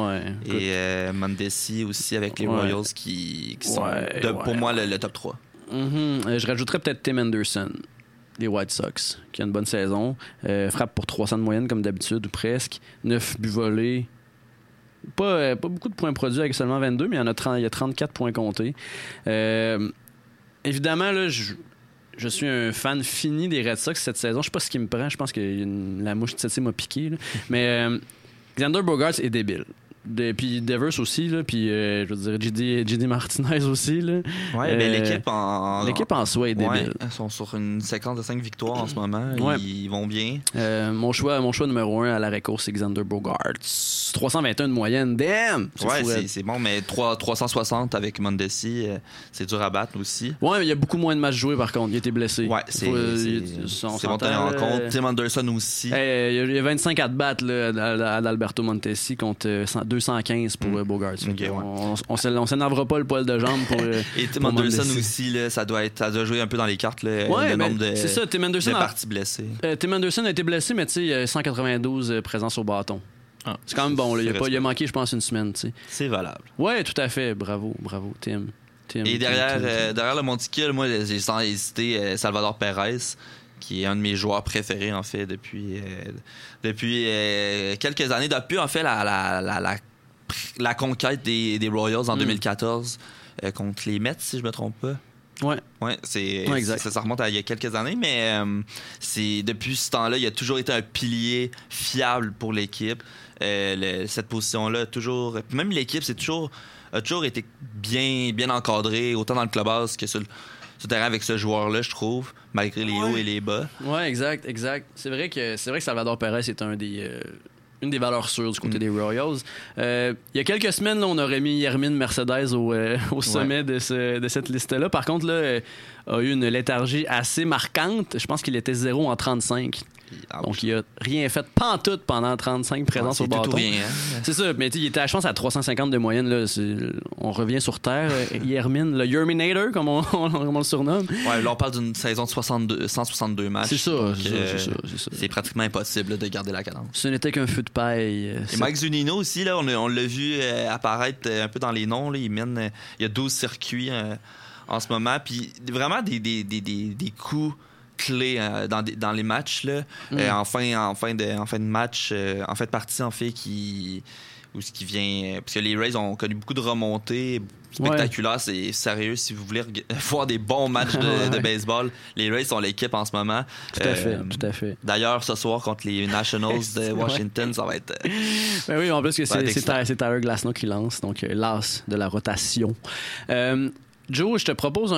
et Mondesi aussi avec les Royals qui sont, pour moi, le top 3. Je rajouterais peut-être Tim Anderson, des White Sox, qui a une bonne saison. Frappe pour 300 de moyenne, comme d'habitude, ou presque. 9 buts volés. Pas beaucoup de points produits avec seulement 22, mais il y a 34 points comptés. Évidemment, là, je suis un fan fini des Red Sox cette saison. Je sais pas ce qui me prend. Je pense que la mouche de Tsetse m'a piqué. Là. Mais Xander Bogaerts est débile. Puis Devers aussi, là, puis je veux dire JD Martinez aussi. Là. Ouais, ben l'équipe en soi est débile. Ouais, ils sont sur une séquence de 5 victoires en ce moment. Ouais. Ils vont bien. Mon choix numéro 1 à l'arrêt-court, c'est Xander Bogaerts. 321 de moyenne, damn! C'est bon, mais 360 avec Mondesi, c'est dur à battre aussi. Ouais, mais il y a beaucoup moins de matchs joués par contre. Il a été blessé. Ouais, c'est bon tenir en compte. Tim Anderson aussi. Il y a 25 à battre à Alberto Montesi contre 215 pour Bogaerts. Okay, on s'énervera pas le poil de jambe pour. Et Tim Anderson aussi, là, ça doit jouer un peu dans les cartes. Là, le nombre c'est ça, Tim Anderson de parties blessées. Tim Anderson a été blessé, mais tu sais, il a 192 présences au bâton. C'est quand même bon. Là. Il a manqué, je pense, une semaine. T'sais. C'est valable. Ouais, tout à fait. Bravo, Tim. Et derrière le monticule, moi, j'ai sans hésiter Salvador Perez, qui est un de mes joueurs préférés, en fait, depuis quelques années. Depuis, en fait, la conquête des Royals en 2014 contre les Mets, si je me trompe pas. Ouais, exact. Ça remonte à il y a quelques années, mais depuis ce temps-là, il a toujours été un pilier fiable pour l'équipe. Cette position-là, toujours. Même l'équipe, a toujours été bien encadrée, autant dans le clubhouse que sur le terrain avec ce joueur-là, je trouve, malgré les hauts et les bas. Ouais, exact. C'est vrai que Salvador Perez est une des valeurs sûres du côté des Royals. Il y a quelques semaines, là, on aurait mis Yermin Mercedes au sommet de cette liste-là. Par contre, là, a eu une léthargie assez marquante. Je pense qu'il était 0 en 35. Donc, il a rien fait pantoute pendant 35 présences au bâton. Tout rien, hein? C'est ça, mais il était à, je pense, à 350 de moyenne. Là, on revient sur terre. Yermin, le Yerminator, comme on le surnomme. Ouais, là, on parle d'une saison de 162 matchs. C'est ça, donc, c'est ça. C'est pratiquement impossible là, de garder la cadence. Ce n'était qu'un feu de paille. Et Mike Zunino aussi, là, on l'a vu apparaître un peu dans les noms. Là, il y a 12 circuits en ce moment. Puis vraiment des coups clés dans les matchs là. En fin de match, en fin de partie en fait qui vient parce que les Rays ont connu beaucoup de remontées spectaculaires. C'est sérieux si vous voulez voir des bons matchs de baseball, les Rays sont l'équipe en ce moment. Tout à fait. D'ailleurs ce soir contre les Nationals de Washington, ça va être ben oui, en plus que c'est Tyler Glasnow qui lance, donc l'as de la rotation. Joe, je te propose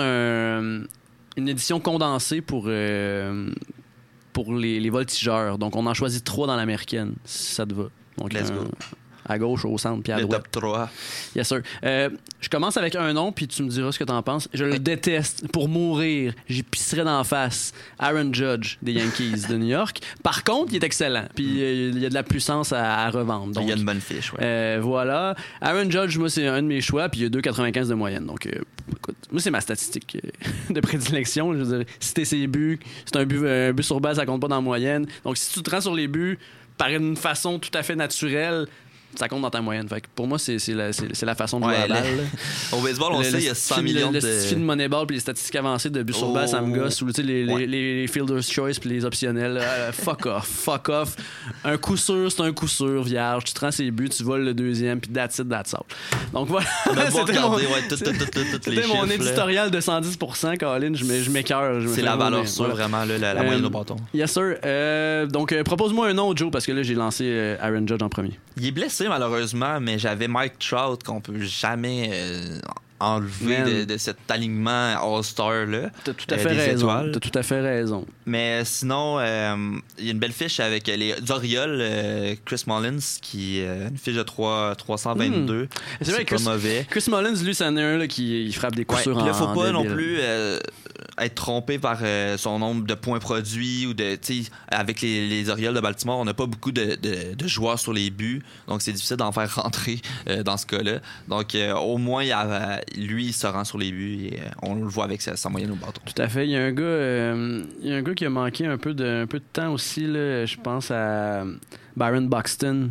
une édition condensée pour les voltigeurs. Donc, on en choisit 3 dans l'américaine, si ça te va. Donc, let's go. À gauche, au centre, puis à droite. Le top 3. Yes, sir. Je commence avec un nom, puis tu me diras ce que t'en penses. Je le déteste. Pour mourir, j'y pisserais d'en face. Aaron Judge, des Yankees de New York. Par contre, il est excellent. Puis il y a de la puissance à revendre. Donc, il y a une bonne fiche, ouais. Voilà. Aaron Judge, moi, c'est un de mes choix, puis il y a 2,95 de moyenne. Donc, écoute, moi, c'est ma statistique de prédilection. Je veux dire, si t'es ses buts, c'est un but sur base, ça compte pas dans la moyenne. Donc, si tu te rends sur les buts par une façon tout à fait naturelle, ça compte dans ta moyenne. Fait que pour moi, c'est la façon de jouer à la balle. Au baseball, on sait, il y a 100 millions de... Le film Moneyball puis les statistiques avancées de but sur balle, ça me gosse. Ou les Fielder's Choice puis les optionnels. Fuck off. Un coup sûr, c'est un coup sûr, vierge. Tu te rends ses buts, tu voles le deuxième, puis that's it, that's all. Donc voilà. C'était mon éditorial de 110%, Colin. Je m'écœure. C'est la valeur sûre, vraiment, la moyenne au bâton. Yes, sir. Donc, propose-moi un nom, Joe, parce que là, j'ai lancé Aaron Judge en premier. Il est blessé, malheureusement, mais j'avais Mike Trout qu'on peut jamais enlever de cet alignement All-Star-là. T'as tout à fait raison. Mais sinon, il y a une belle fiche avec les Orioles, Chris Mullins, qui une fiche de 322. C'est vrai, pas mauvais. Chris Mullins, lui, c'en est un là, qui frappe des coups sûrs en Il ne faut pas non débile. plus être trompé par son nombre de points produits ou de, avec les Orioles de Baltimore, on n'a pas beaucoup de joueurs sur les buts, donc c'est difficile d'en faire rentrer dans ce cas-là. Donc au moins lui il se rend sur les buts et on le voit avec sa moyenne au bâton. Tout à fait. Il y a un gars qui a manqué un peu de temps aussi là, je pense à Byron Buxton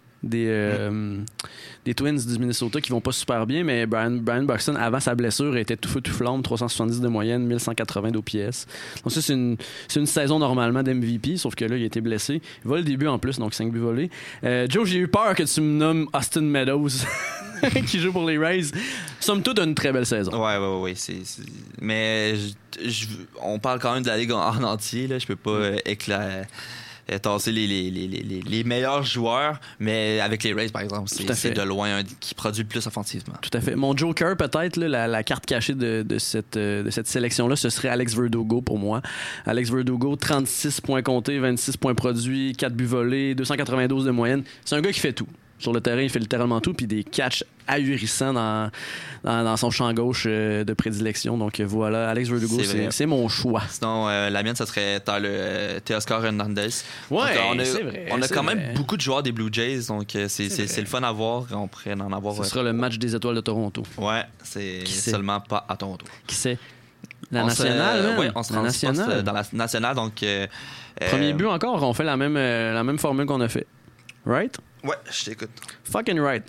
des Twins du Minnesota qui vont pas super bien, mais Brian Buxton, avant sa blessure, était tout feu tout flamme, 370 de moyenne, 1180 d'OPS. Donc ça, c'est une saison normalement d'MVP, sauf que là, il a été blessé. Il vole des buts en plus, donc 5 buts volés. Joe, j'ai eu peur que tu me nommes Austin Meadows qui joue pour les Rays. Somme toute, une très belle saison. Ouais. Mais on parle quand même de la Ligue en entier, là. Je peux pas tasser les meilleurs joueurs, mais avec les Rays, par exemple, c'est de loin un qui produit le plus offensivement. Tout à fait. Mon Joker, peut-être, là, la carte cachée de cette sélection-là, ce serait Alex Verdugo pour moi. Alex Verdugo, 36 points comptés, 26 points produits, 4 buts volés, 292 de moyenne. C'est un gars qui fait tout. Sur le terrain, il fait littéralement tout, puis des catchs ahurissants dans son champ gauche de prédilection. Donc voilà, Alex Verdugo, c'est mon choix. Sinon, la mienne, ça serait Teoscar Hernandez. Ouais, on a quand même beaucoup de joueurs des Blue Jays, donc c'est le fun à voir. On pourrait en avoir. Ce sera le match des étoiles de Toronto. Ouais, c'est seulement pas à Toronto. Qui c'est? La nationale, oui, on se rend dans la nationale, donc... Premier but encore, on fait la même formule qu'on a fait. Right? Ouais, je t'écoute. Fucking right.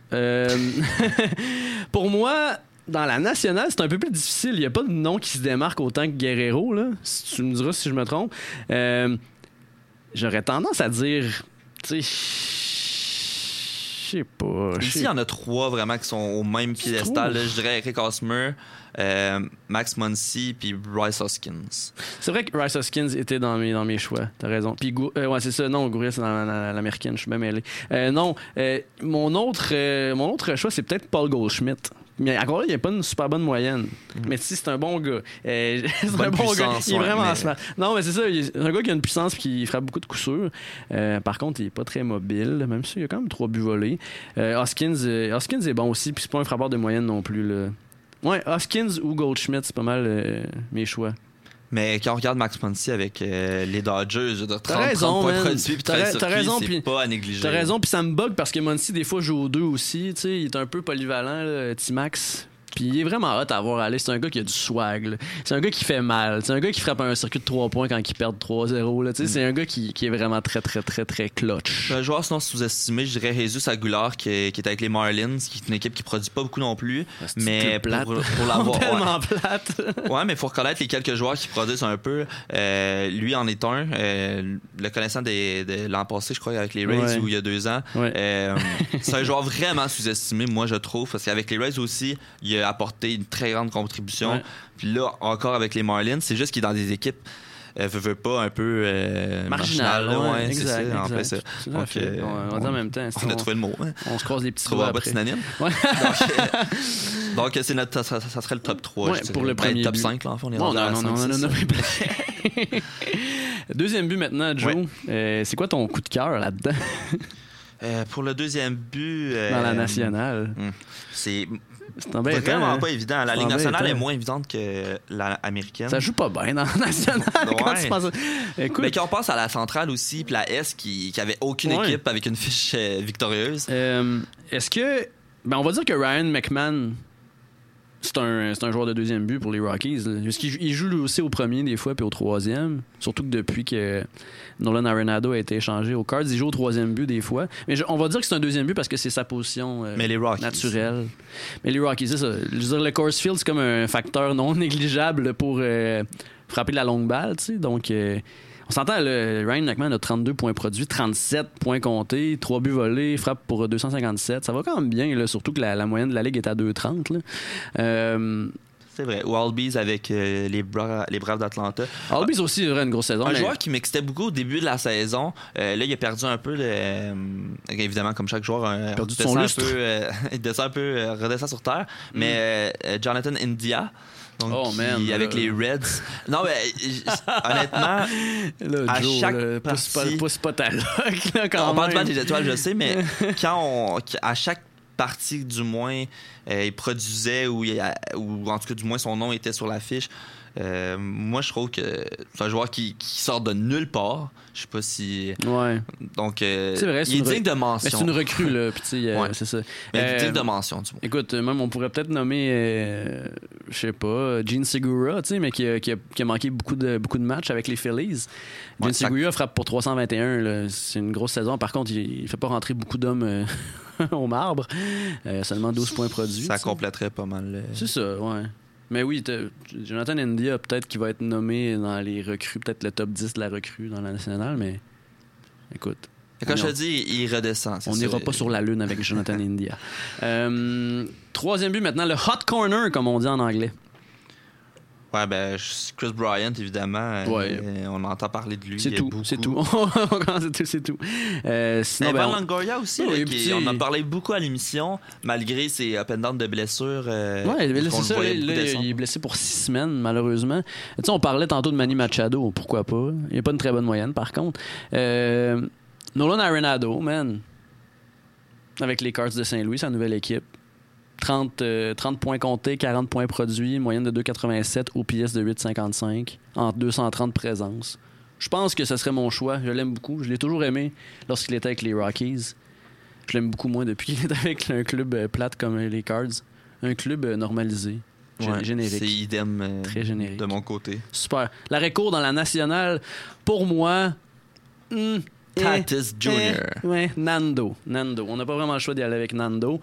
Pour moi, dans la nationale, c'est un peu plus difficile. Il n'y a pas de nom qui se démarque autant que Guerrero, là. Tu me diras si je me trompe. J'aurais tendance à dire... Tu sais... Je sais pas. Ici, il y en a 3 vraiment qui sont au même piédestal. Je dirais Eric Hosmer, Max Muncy puis Bryce Hoskins. C'est vrai que Bryce Hoskins était dans mes choix. T'as raison. Puis ouais, c'est ça. Non, Gouria, c'est dans l'américaine. Je suis bien mêlé. Mon autre choix, c'est peut-être Paul Goldschmidt. Mais encore là, il n'y a pas une super bonne moyenne. Mais tu sais, c'est un bon gars. C'est un bon gars. Il est vraiment smart. Non, mais c'est ça. C'est un gars qui a une puissance et qui frappe beaucoup de coups sûrs. Par contre, il n'est pas très mobile, même s'il y a quand même 3 buts volés. Hoskins est bon aussi, puis c'est pas un frappeur de moyenne non plus. Là. Ouais, Hoskins ou Goldschmidt, c'est pas mal mes choix. Mais quand on regarde Max Muncy avec les Dodgers, de 30 points produits, puis t'as raison, c'est pas à négliger. T'as raison, puis ça me bug parce que Muncy, des fois, joue aux 2 aussi. Tu sais, il est un peu polyvalent, T-Max. Puis il est vraiment hot à voir aller. C'est un gars qui a du swag. Là. C'est un gars qui fait mal. C'est un gars qui frappe un circuit de 3 points quand il perd 3-0. Là. C'est un gars qui est vraiment très, très, très, très clutch. Un joueur sinon sous-estimé, je dirais Jesus Aguilar, qui est avec les Marlins, qui est une équipe qui produit pas beaucoup non plus. Mais pour l'avoir... tellement plate. Ouais, mais il faut reconnaître les quelques joueurs qui produisent un peu. Lui en est un. Le connaissant de l'an passé, je crois, avec les Rays, où il y a 2 ans. Ouais. C'est un joueur vraiment sous-estimé, moi, je trouve. Parce qu'avec les Rays aussi, il a apporté une très grande contribution. Ouais. Puis là, encore avec les Marlins, c'est juste qu'il est dans des équipes veut pas un peu marginal. Ouais, exact, c'est ça. En fait, ça. Donc, on dit en même temps. On a trouvé le mot. Hein. On se croise les petits doigts après. Synonyme. Ouais. Donc c'est ça serait le top 3. Ouais, pour le premier top but. 5, là, en fait, on est non. Deuxième but maintenant, Joe. Ouais. C'est quoi ton coup de cœur là-dedans? Pour le deuxième but... dans la nationale. C'est vraiment pas évident. La Ligue nationale est moins évidente que l'américaine. Ça joue pas bien dans la nationale quand tu penses... Écoute... Mais quand on passe à la centrale aussi, puis la S qui avait aucune équipe avec une fiche victorieuse. Est-ce que... on va dire que Ryan McMahon... c'est un joueur de deuxième but pour les Rockies. Là. Parce qu'il joue lui aussi au premier des fois puis au troisième. Surtout que depuis que Nolan Arenado a été échangé aux Cards, il joue au troisième but des fois. Mais on va dire que c'est un deuxième but parce que c'est sa position Mais les Rockies, naturelle. Mais les Rockies, c'est ça. Je veux dire, le course field, c'est comme un facteur non négligeable pour frapper de la longue balle. Tu sais. Donc, on s'entend, Ryan McMahon a 32 points produits, 37 points comptés, 3 buts volés, frappe pour 257. Ça va quand même bien, là, surtout que la moyenne de la Ligue est à 2,30. Là. C'est vrai. Ou Albies avec les Braves d'Atlanta. Albies aussi aurait une grosse saison. Un joueur qui m'excitait beaucoup au début de la saison. Là, il a perdu un peu évidemment, comme chaque joueur, il a perdu son lustre. Il descend un peu, redescend sur terre. Mais Jonathan India. Donc, avec les Reds. Non, mais honnêtement, là, à Joe, chaque partie... pousse pas ta loque, là, quand on parle même. pas des étoiles, je sais, mais à chaque partie, du moins, il produisait ou en tout cas, du moins, son nom était sur l'affiche. Moi, je trouve que c'est un joueur qui sort de nulle part. Je sais pas si. Ouais. Donc, c'est vrai, il est digne de mention. Mais c'est une recrue, là. Puis, tu sais, c'est ça. Mais il est digne de mention, du moins. Écoute, même, on pourrait peut-être nommer, je sais pas, Gene Segura, tu sais, mais qui a manqué beaucoup de matchs avec les Phillies. Gene Segura frappe pour 321, là. C'est une grosse saison. Par contre, il fait pas rentrer beaucoup d'hommes au marbre. Seulement 12 points produits. Ça compléterait pas mal. C'est ça, ouais. Mais oui, Jonathan India, peut-être qu'il va être nommé dans les recrues, peut-être le top 10 de la recrue dans la nationale, mais écoute. Quand je te dis, il redescend. On n'ira pas sur la lune avec Jonathan India. Troisième but maintenant, le hot corner, comme on dit en anglais. Ouais, ben, Chris Bryant, évidemment. Ouais. On entend parler de lui. C'est tout. C'est tout. C'est tout. Sinon, Evan Longoria aussi, oui, on en parlait beaucoup à l'émission, malgré ses up and down de blessures. Ouais, là, c'est ça. Là, il est blessé pour 6 semaines, malheureusement. Tu sais, on parlait tantôt de Manny Machado. Pourquoi pas? Il n'y a pas une très bonne moyenne, par contre. Nolan Arenado, man. Avec les Cards de Saint-Louis, sa nouvelle équipe. 30 points comptés, 40 points produits, moyenne de 2,87, OPS de 8,55, en 230 présences. Je pense que ce serait mon choix. Je l'aime beaucoup. Je l'ai toujours aimé lorsqu'il était avec les Rockies. Je l'aime beaucoup moins depuis qu'il est avec un club plate comme les Cards. Un club normalisé. Générique. C'est idem très générique. De mon côté. Super. L'arrêt court dans la nationale, pour moi... Tatis Jr. Ouais, Nando. On n'a pas vraiment le choix d'y aller avec Nando.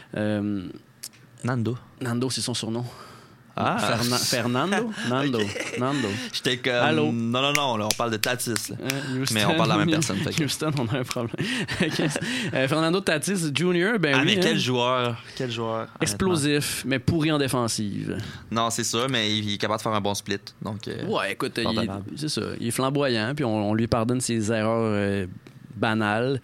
Nando, c'est son surnom. Ah. Fernando? Nando. Okay. Nando. J'étais comme... Allô? Non, là, on parle de Tatis. Là. Houston, mais on parle de la même personne. Houston, on a un problème. Fernando Tatis Jr., ben oui. Mais quel joueur. Explosif, mais pourri en défensive. Non, c'est ça, mais il est capable de faire un bon split. Donc, ouais, écoute, c'est ça. Il est flamboyant, puis on lui pardonne ses erreurs banales.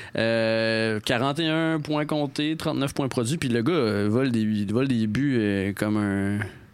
41 points comptés, 39 points produits, puis le gars vole des buts comme un...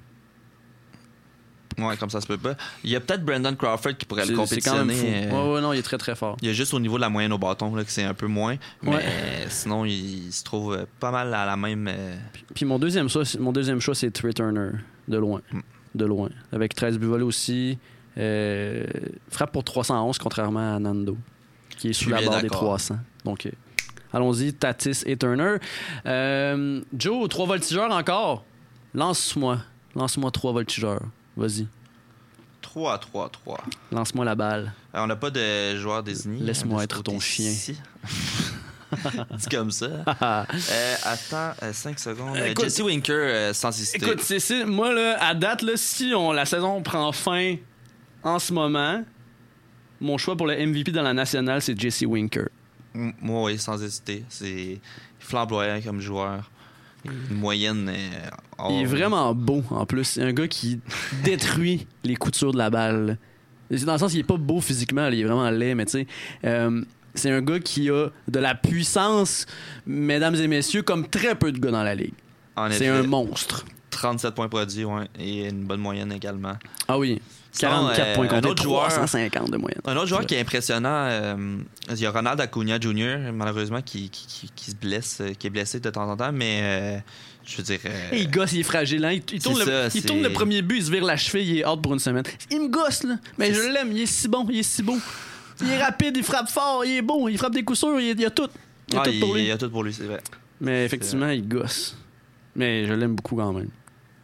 Ouais, comme ça se peut pas. Il y a peut-être Brandon Crawford qui pourrait le compétitionner. C'est quand même fou. Ouais, non, il est très, très fort. Il y a juste au niveau de la moyenne au bâton là, que c'est un peu moins. Mais sinon, il se trouve pas mal à la même... Puis mon deuxième choix, c'est Trey Turner, de loin. De loin. Avec 13 buts volés aussi. Frappe pour 311, contrairement à Nando, qui est sous la barre des 300. Donc, allons-y, Tatis et Turner. Joe, 3 voltigeurs encore. Lance-moi 3 voltigeurs. Vas-y. 3. Lance-moi la balle. On n'a pas de joueur désigné. Laisse-moi être ton chien. C'est comme ça. Attends 5 secondes. Jesse Winker, sans hésiter. Écoute, moi, là, à date, là, si la saison prend fin en ce moment, mon choix pour le MVP dans la nationale, c'est Jesse Winker. Moi, oui, sans hésiter. C'est flamboyant comme joueur. Une moyenne. Il est vraiment beau, en plus. C'est un gars qui détruit les coutures de la balle. Dans le sens, il est pas beau physiquement, il est vraiment laid, mais tu sais, c'est un gars qui a de la puissance, mesdames et messieurs, comme très peu de gars dans la ligue. C'est un monstre. 37 points produits, ouais, et une bonne moyenne également. Ah oui. 44 points comptés, 350 de moyenne. Un autre joueur qui est impressionnant, il y a Ronald Acuna Jr., malheureusement, qui se blesse, qui est blessé de temps en temps, mais je veux dire... Il gosse, il est fragile. Hein? Il tourne le premier but, il se vire la cheville, il est out pour une semaine. Il me gosse, là. Mais je l'aime, il est si bon. Il est rapide, il frappe fort, il est bon, il frappe des coups sûrs, il y a tout. Il y a tout pour lui. Il y a tout pour lui, c'est vrai. Mais effectivement, il gosse. Mais je l'aime beaucoup quand même.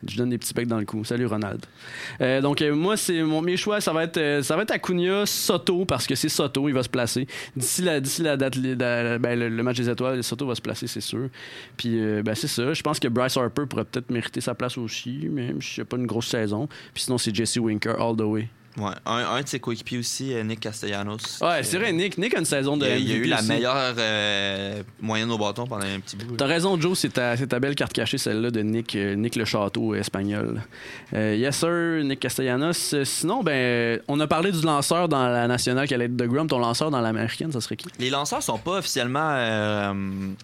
Je donne des petits becs dans le cou. Salut, Ronald. Donc, moi, mes choix, ça va être Acuna, Soto, parce que c'est Soto, il va se placer. D'ici la date, le match des étoiles, Soto va se placer, c'est sûr. Puis, c'est ça. Je pense que Bryce Harper pourrait peut-être mériter sa place aussi, même si c'est pas une grosse saison. Puis sinon, c'est Jesse Winker all the way. Ouais, un de ses coéquipiers aussi, Nick Castellanos. Ouais, c'est vrai, Nick a une saison de il a eu la aussi. meilleure moyenne au bâton pendant un petit bout. T'as raison, Joe, c'est ta belle carte cachée, celle-là de Nick Le Château espagnol. Yes sir, Nick Castellanos. Sinon, on a parlé du lanceur dans la nationale qui allait être DeGrom. Ton lanceur dans l'américaine, ça serait qui? Les lanceurs sont pas officiellement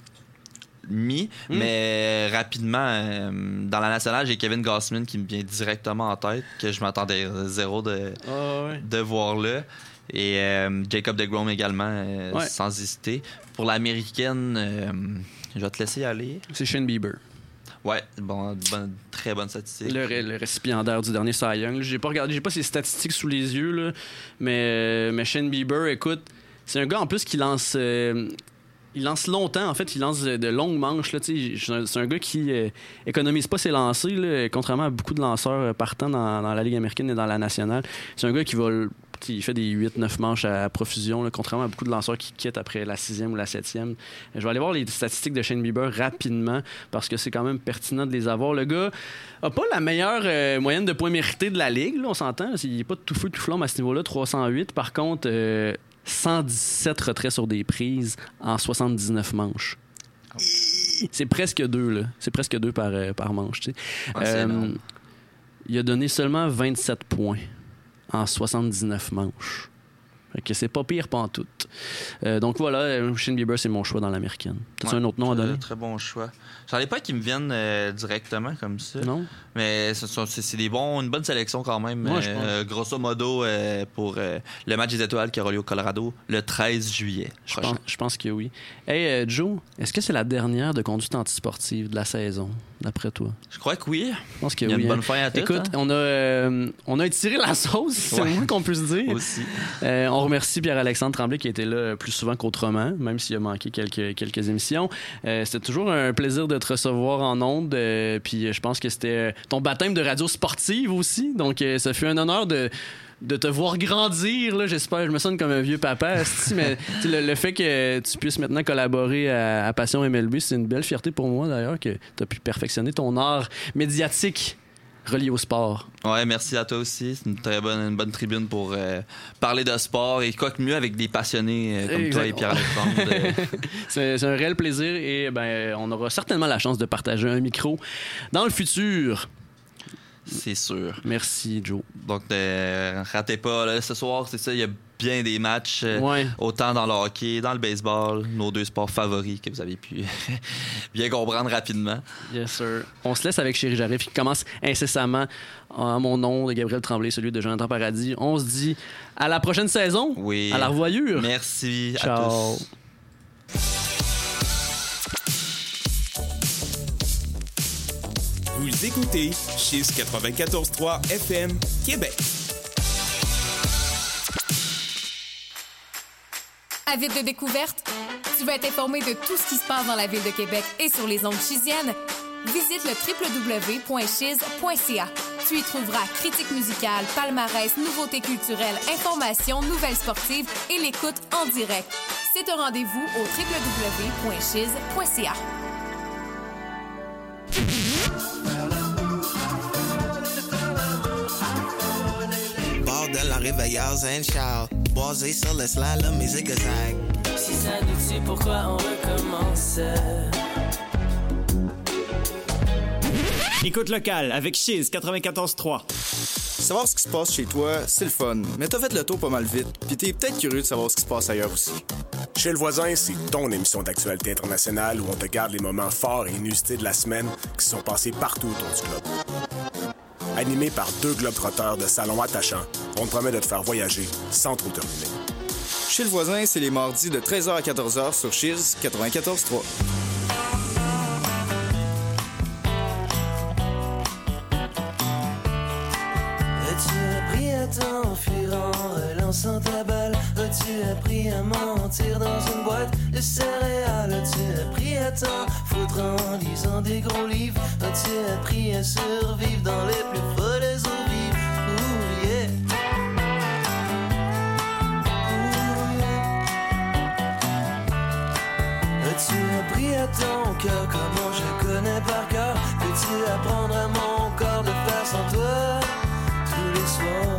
mis, mais rapidement, dans la nationale, j'ai Kevin Gausman qui me vient directement en tête, que je m'attendais zéro de voir là. Et Jacob DeGrom également, sans hésiter. Pour l'américaine, je vais te laisser aller. C'est Shane Bieber. Ouais, très bonne statistique. Le récipiendaire du dernier Cy Young. J'ai pas ses statistiques sous les yeux, là, mais Shane Bieber, écoute, c'est un gars en plus qui lance... il lance longtemps, en fait, il lance de longues manches. Là, c'est un gars qui économise pas ses lancers, là, contrairement à beaucoup de lanceurs partants dans la Ligue américaine et dans la nationale. C'est un gars qui va... Il fait des 8-9 manches à profusion, là, contrairement à beaucoup de lanceurs qui quittent après la 6e ou la 7e. Je vais aller voir les statistiques de Shane Bieber rapidement parce que c'est quand même pertinent de les avoir. Le gars a pas la meilleure moyenne de points mérités de la Ligue, là, on s'entend. Il n'est pas tout feu tout flamme à ce niveau-là, 308. Par contre... 117 retraits sur des prises en 79 manches. C'est presque 2, là. C'est presque 2 par manche, tu sais. Il a donné seulement 27 points en 79 manches. Fait que c'est pas pire pantoute. Donc voilà, Shane Bieber, c'est mon choix dans l'américaine. T'as-tu un autre nom à donner? Très bon choix. J'en ai pas qui me viennent directement comme ça. Non? Mais c'est une bonne sélection quand même. Ouais, grosso modo, pour le match des étoiles qui aura lieu au Colorado le 13 juillet. Je pense que oui. Hey, Joe, est-ce que c'est la dernière de conduite antisportive de la saison, d'après toi? Je crois que oui. Je pense que Il y a oui. une bonne fin à tout. Écoute, on a étiré la sauce, c'est le moins qu'on puisse dire. Aussi. On remercie Pierre-Alexandre Tremblay qui était là plus souvent qu'autrement, même s'il a manqué quelques émissions. C'était toujours un plaisir de te recevoir en ondes. Puis je pense que c'était ton baptême de radio sportive aussi. Donc ça fut un honneur de te voir grandir, là, j'espère. Je me sonne comme un vieux papa, mais le fait que tu puisses maintenant collaborer à Passion MLB, c'est une belle fierté pour moi d'ailleurs que tu as pu perfectionner ton art médiatique relié au sport. Ouais, merci à toi aussi. C'est une bonne tribune pour parler de sport et quoi que mieux avec des passionnés comme toi et Pierre-Alexandre. C'est un réel plaisir et on aura certainement la chance de partager un micro dans le futur. C'est sûr. Merci, Joe. Donc, ratez pas. Là, ce soir, c'est ça, il y a bien des matchs, autant dans le hockey, dans le baseball, nos deux sports favoris que vous avez pu bien comprendre rapidement. Yes, sir. On se laisse avec Chéri Jarif qui commence incessamment en mon nom de Gabriel Tremblay, celui de Jonathan Paradis. On se dit à la prochaine saison. Oui. À la revoyure. Merci. Ciao. À tous. Vous écoutez Chiz 94.3 FM Québec. Avide de découverte? Tu veux être informé de tout ce qui se passe dans la ville de Québec et sur les ondes chiziennes? Visite le www.chiz.ca. Tu y trouveras critiques musicales, palmarès, nouveautés culturelles, informations, nouvelles sportives et l'écoute en direct. C'est un rendez-vous au www.chiz.ca. Bordel en réveilleur Zen Charles. Basé sur le slalom, mes zigzags. Si ça nous tue, pourquoi on recommence? Écoute locale avec Chiz 94.3. Savoir ce qui se passe chez toi, c'est le fun, mais t'as fait le tour pas mal vite, puis t'es peut-être curieux de savoir ce qui se passe ailleurs aussi. Chez le voisin, c'est ton émission d'actualité internationale où on te garde les moments forts et inusités de la semaine qui se sont passés partout autour du globe. Animé par deux globetrotteurs de salon attachants, on te promet de te faire voyager sans trop te ruiner. Chez le voisin, c'est les mardis de 13h à 14h sur Chiz 94.3. As-tu appris à t'enfuir en relançant ta balle? As-tu appris à à mentir dans une boîte de céréales? As-tu appris à t'en foutre en lisant des gros livres? As-tu appris à survivre dans les plus folles eaux vives? Ooh, yeah. As-tu appris à ton cœur comment je le connais par cœur? Peux-tu apprendre à mon corps de faire sans toi tous les soirs?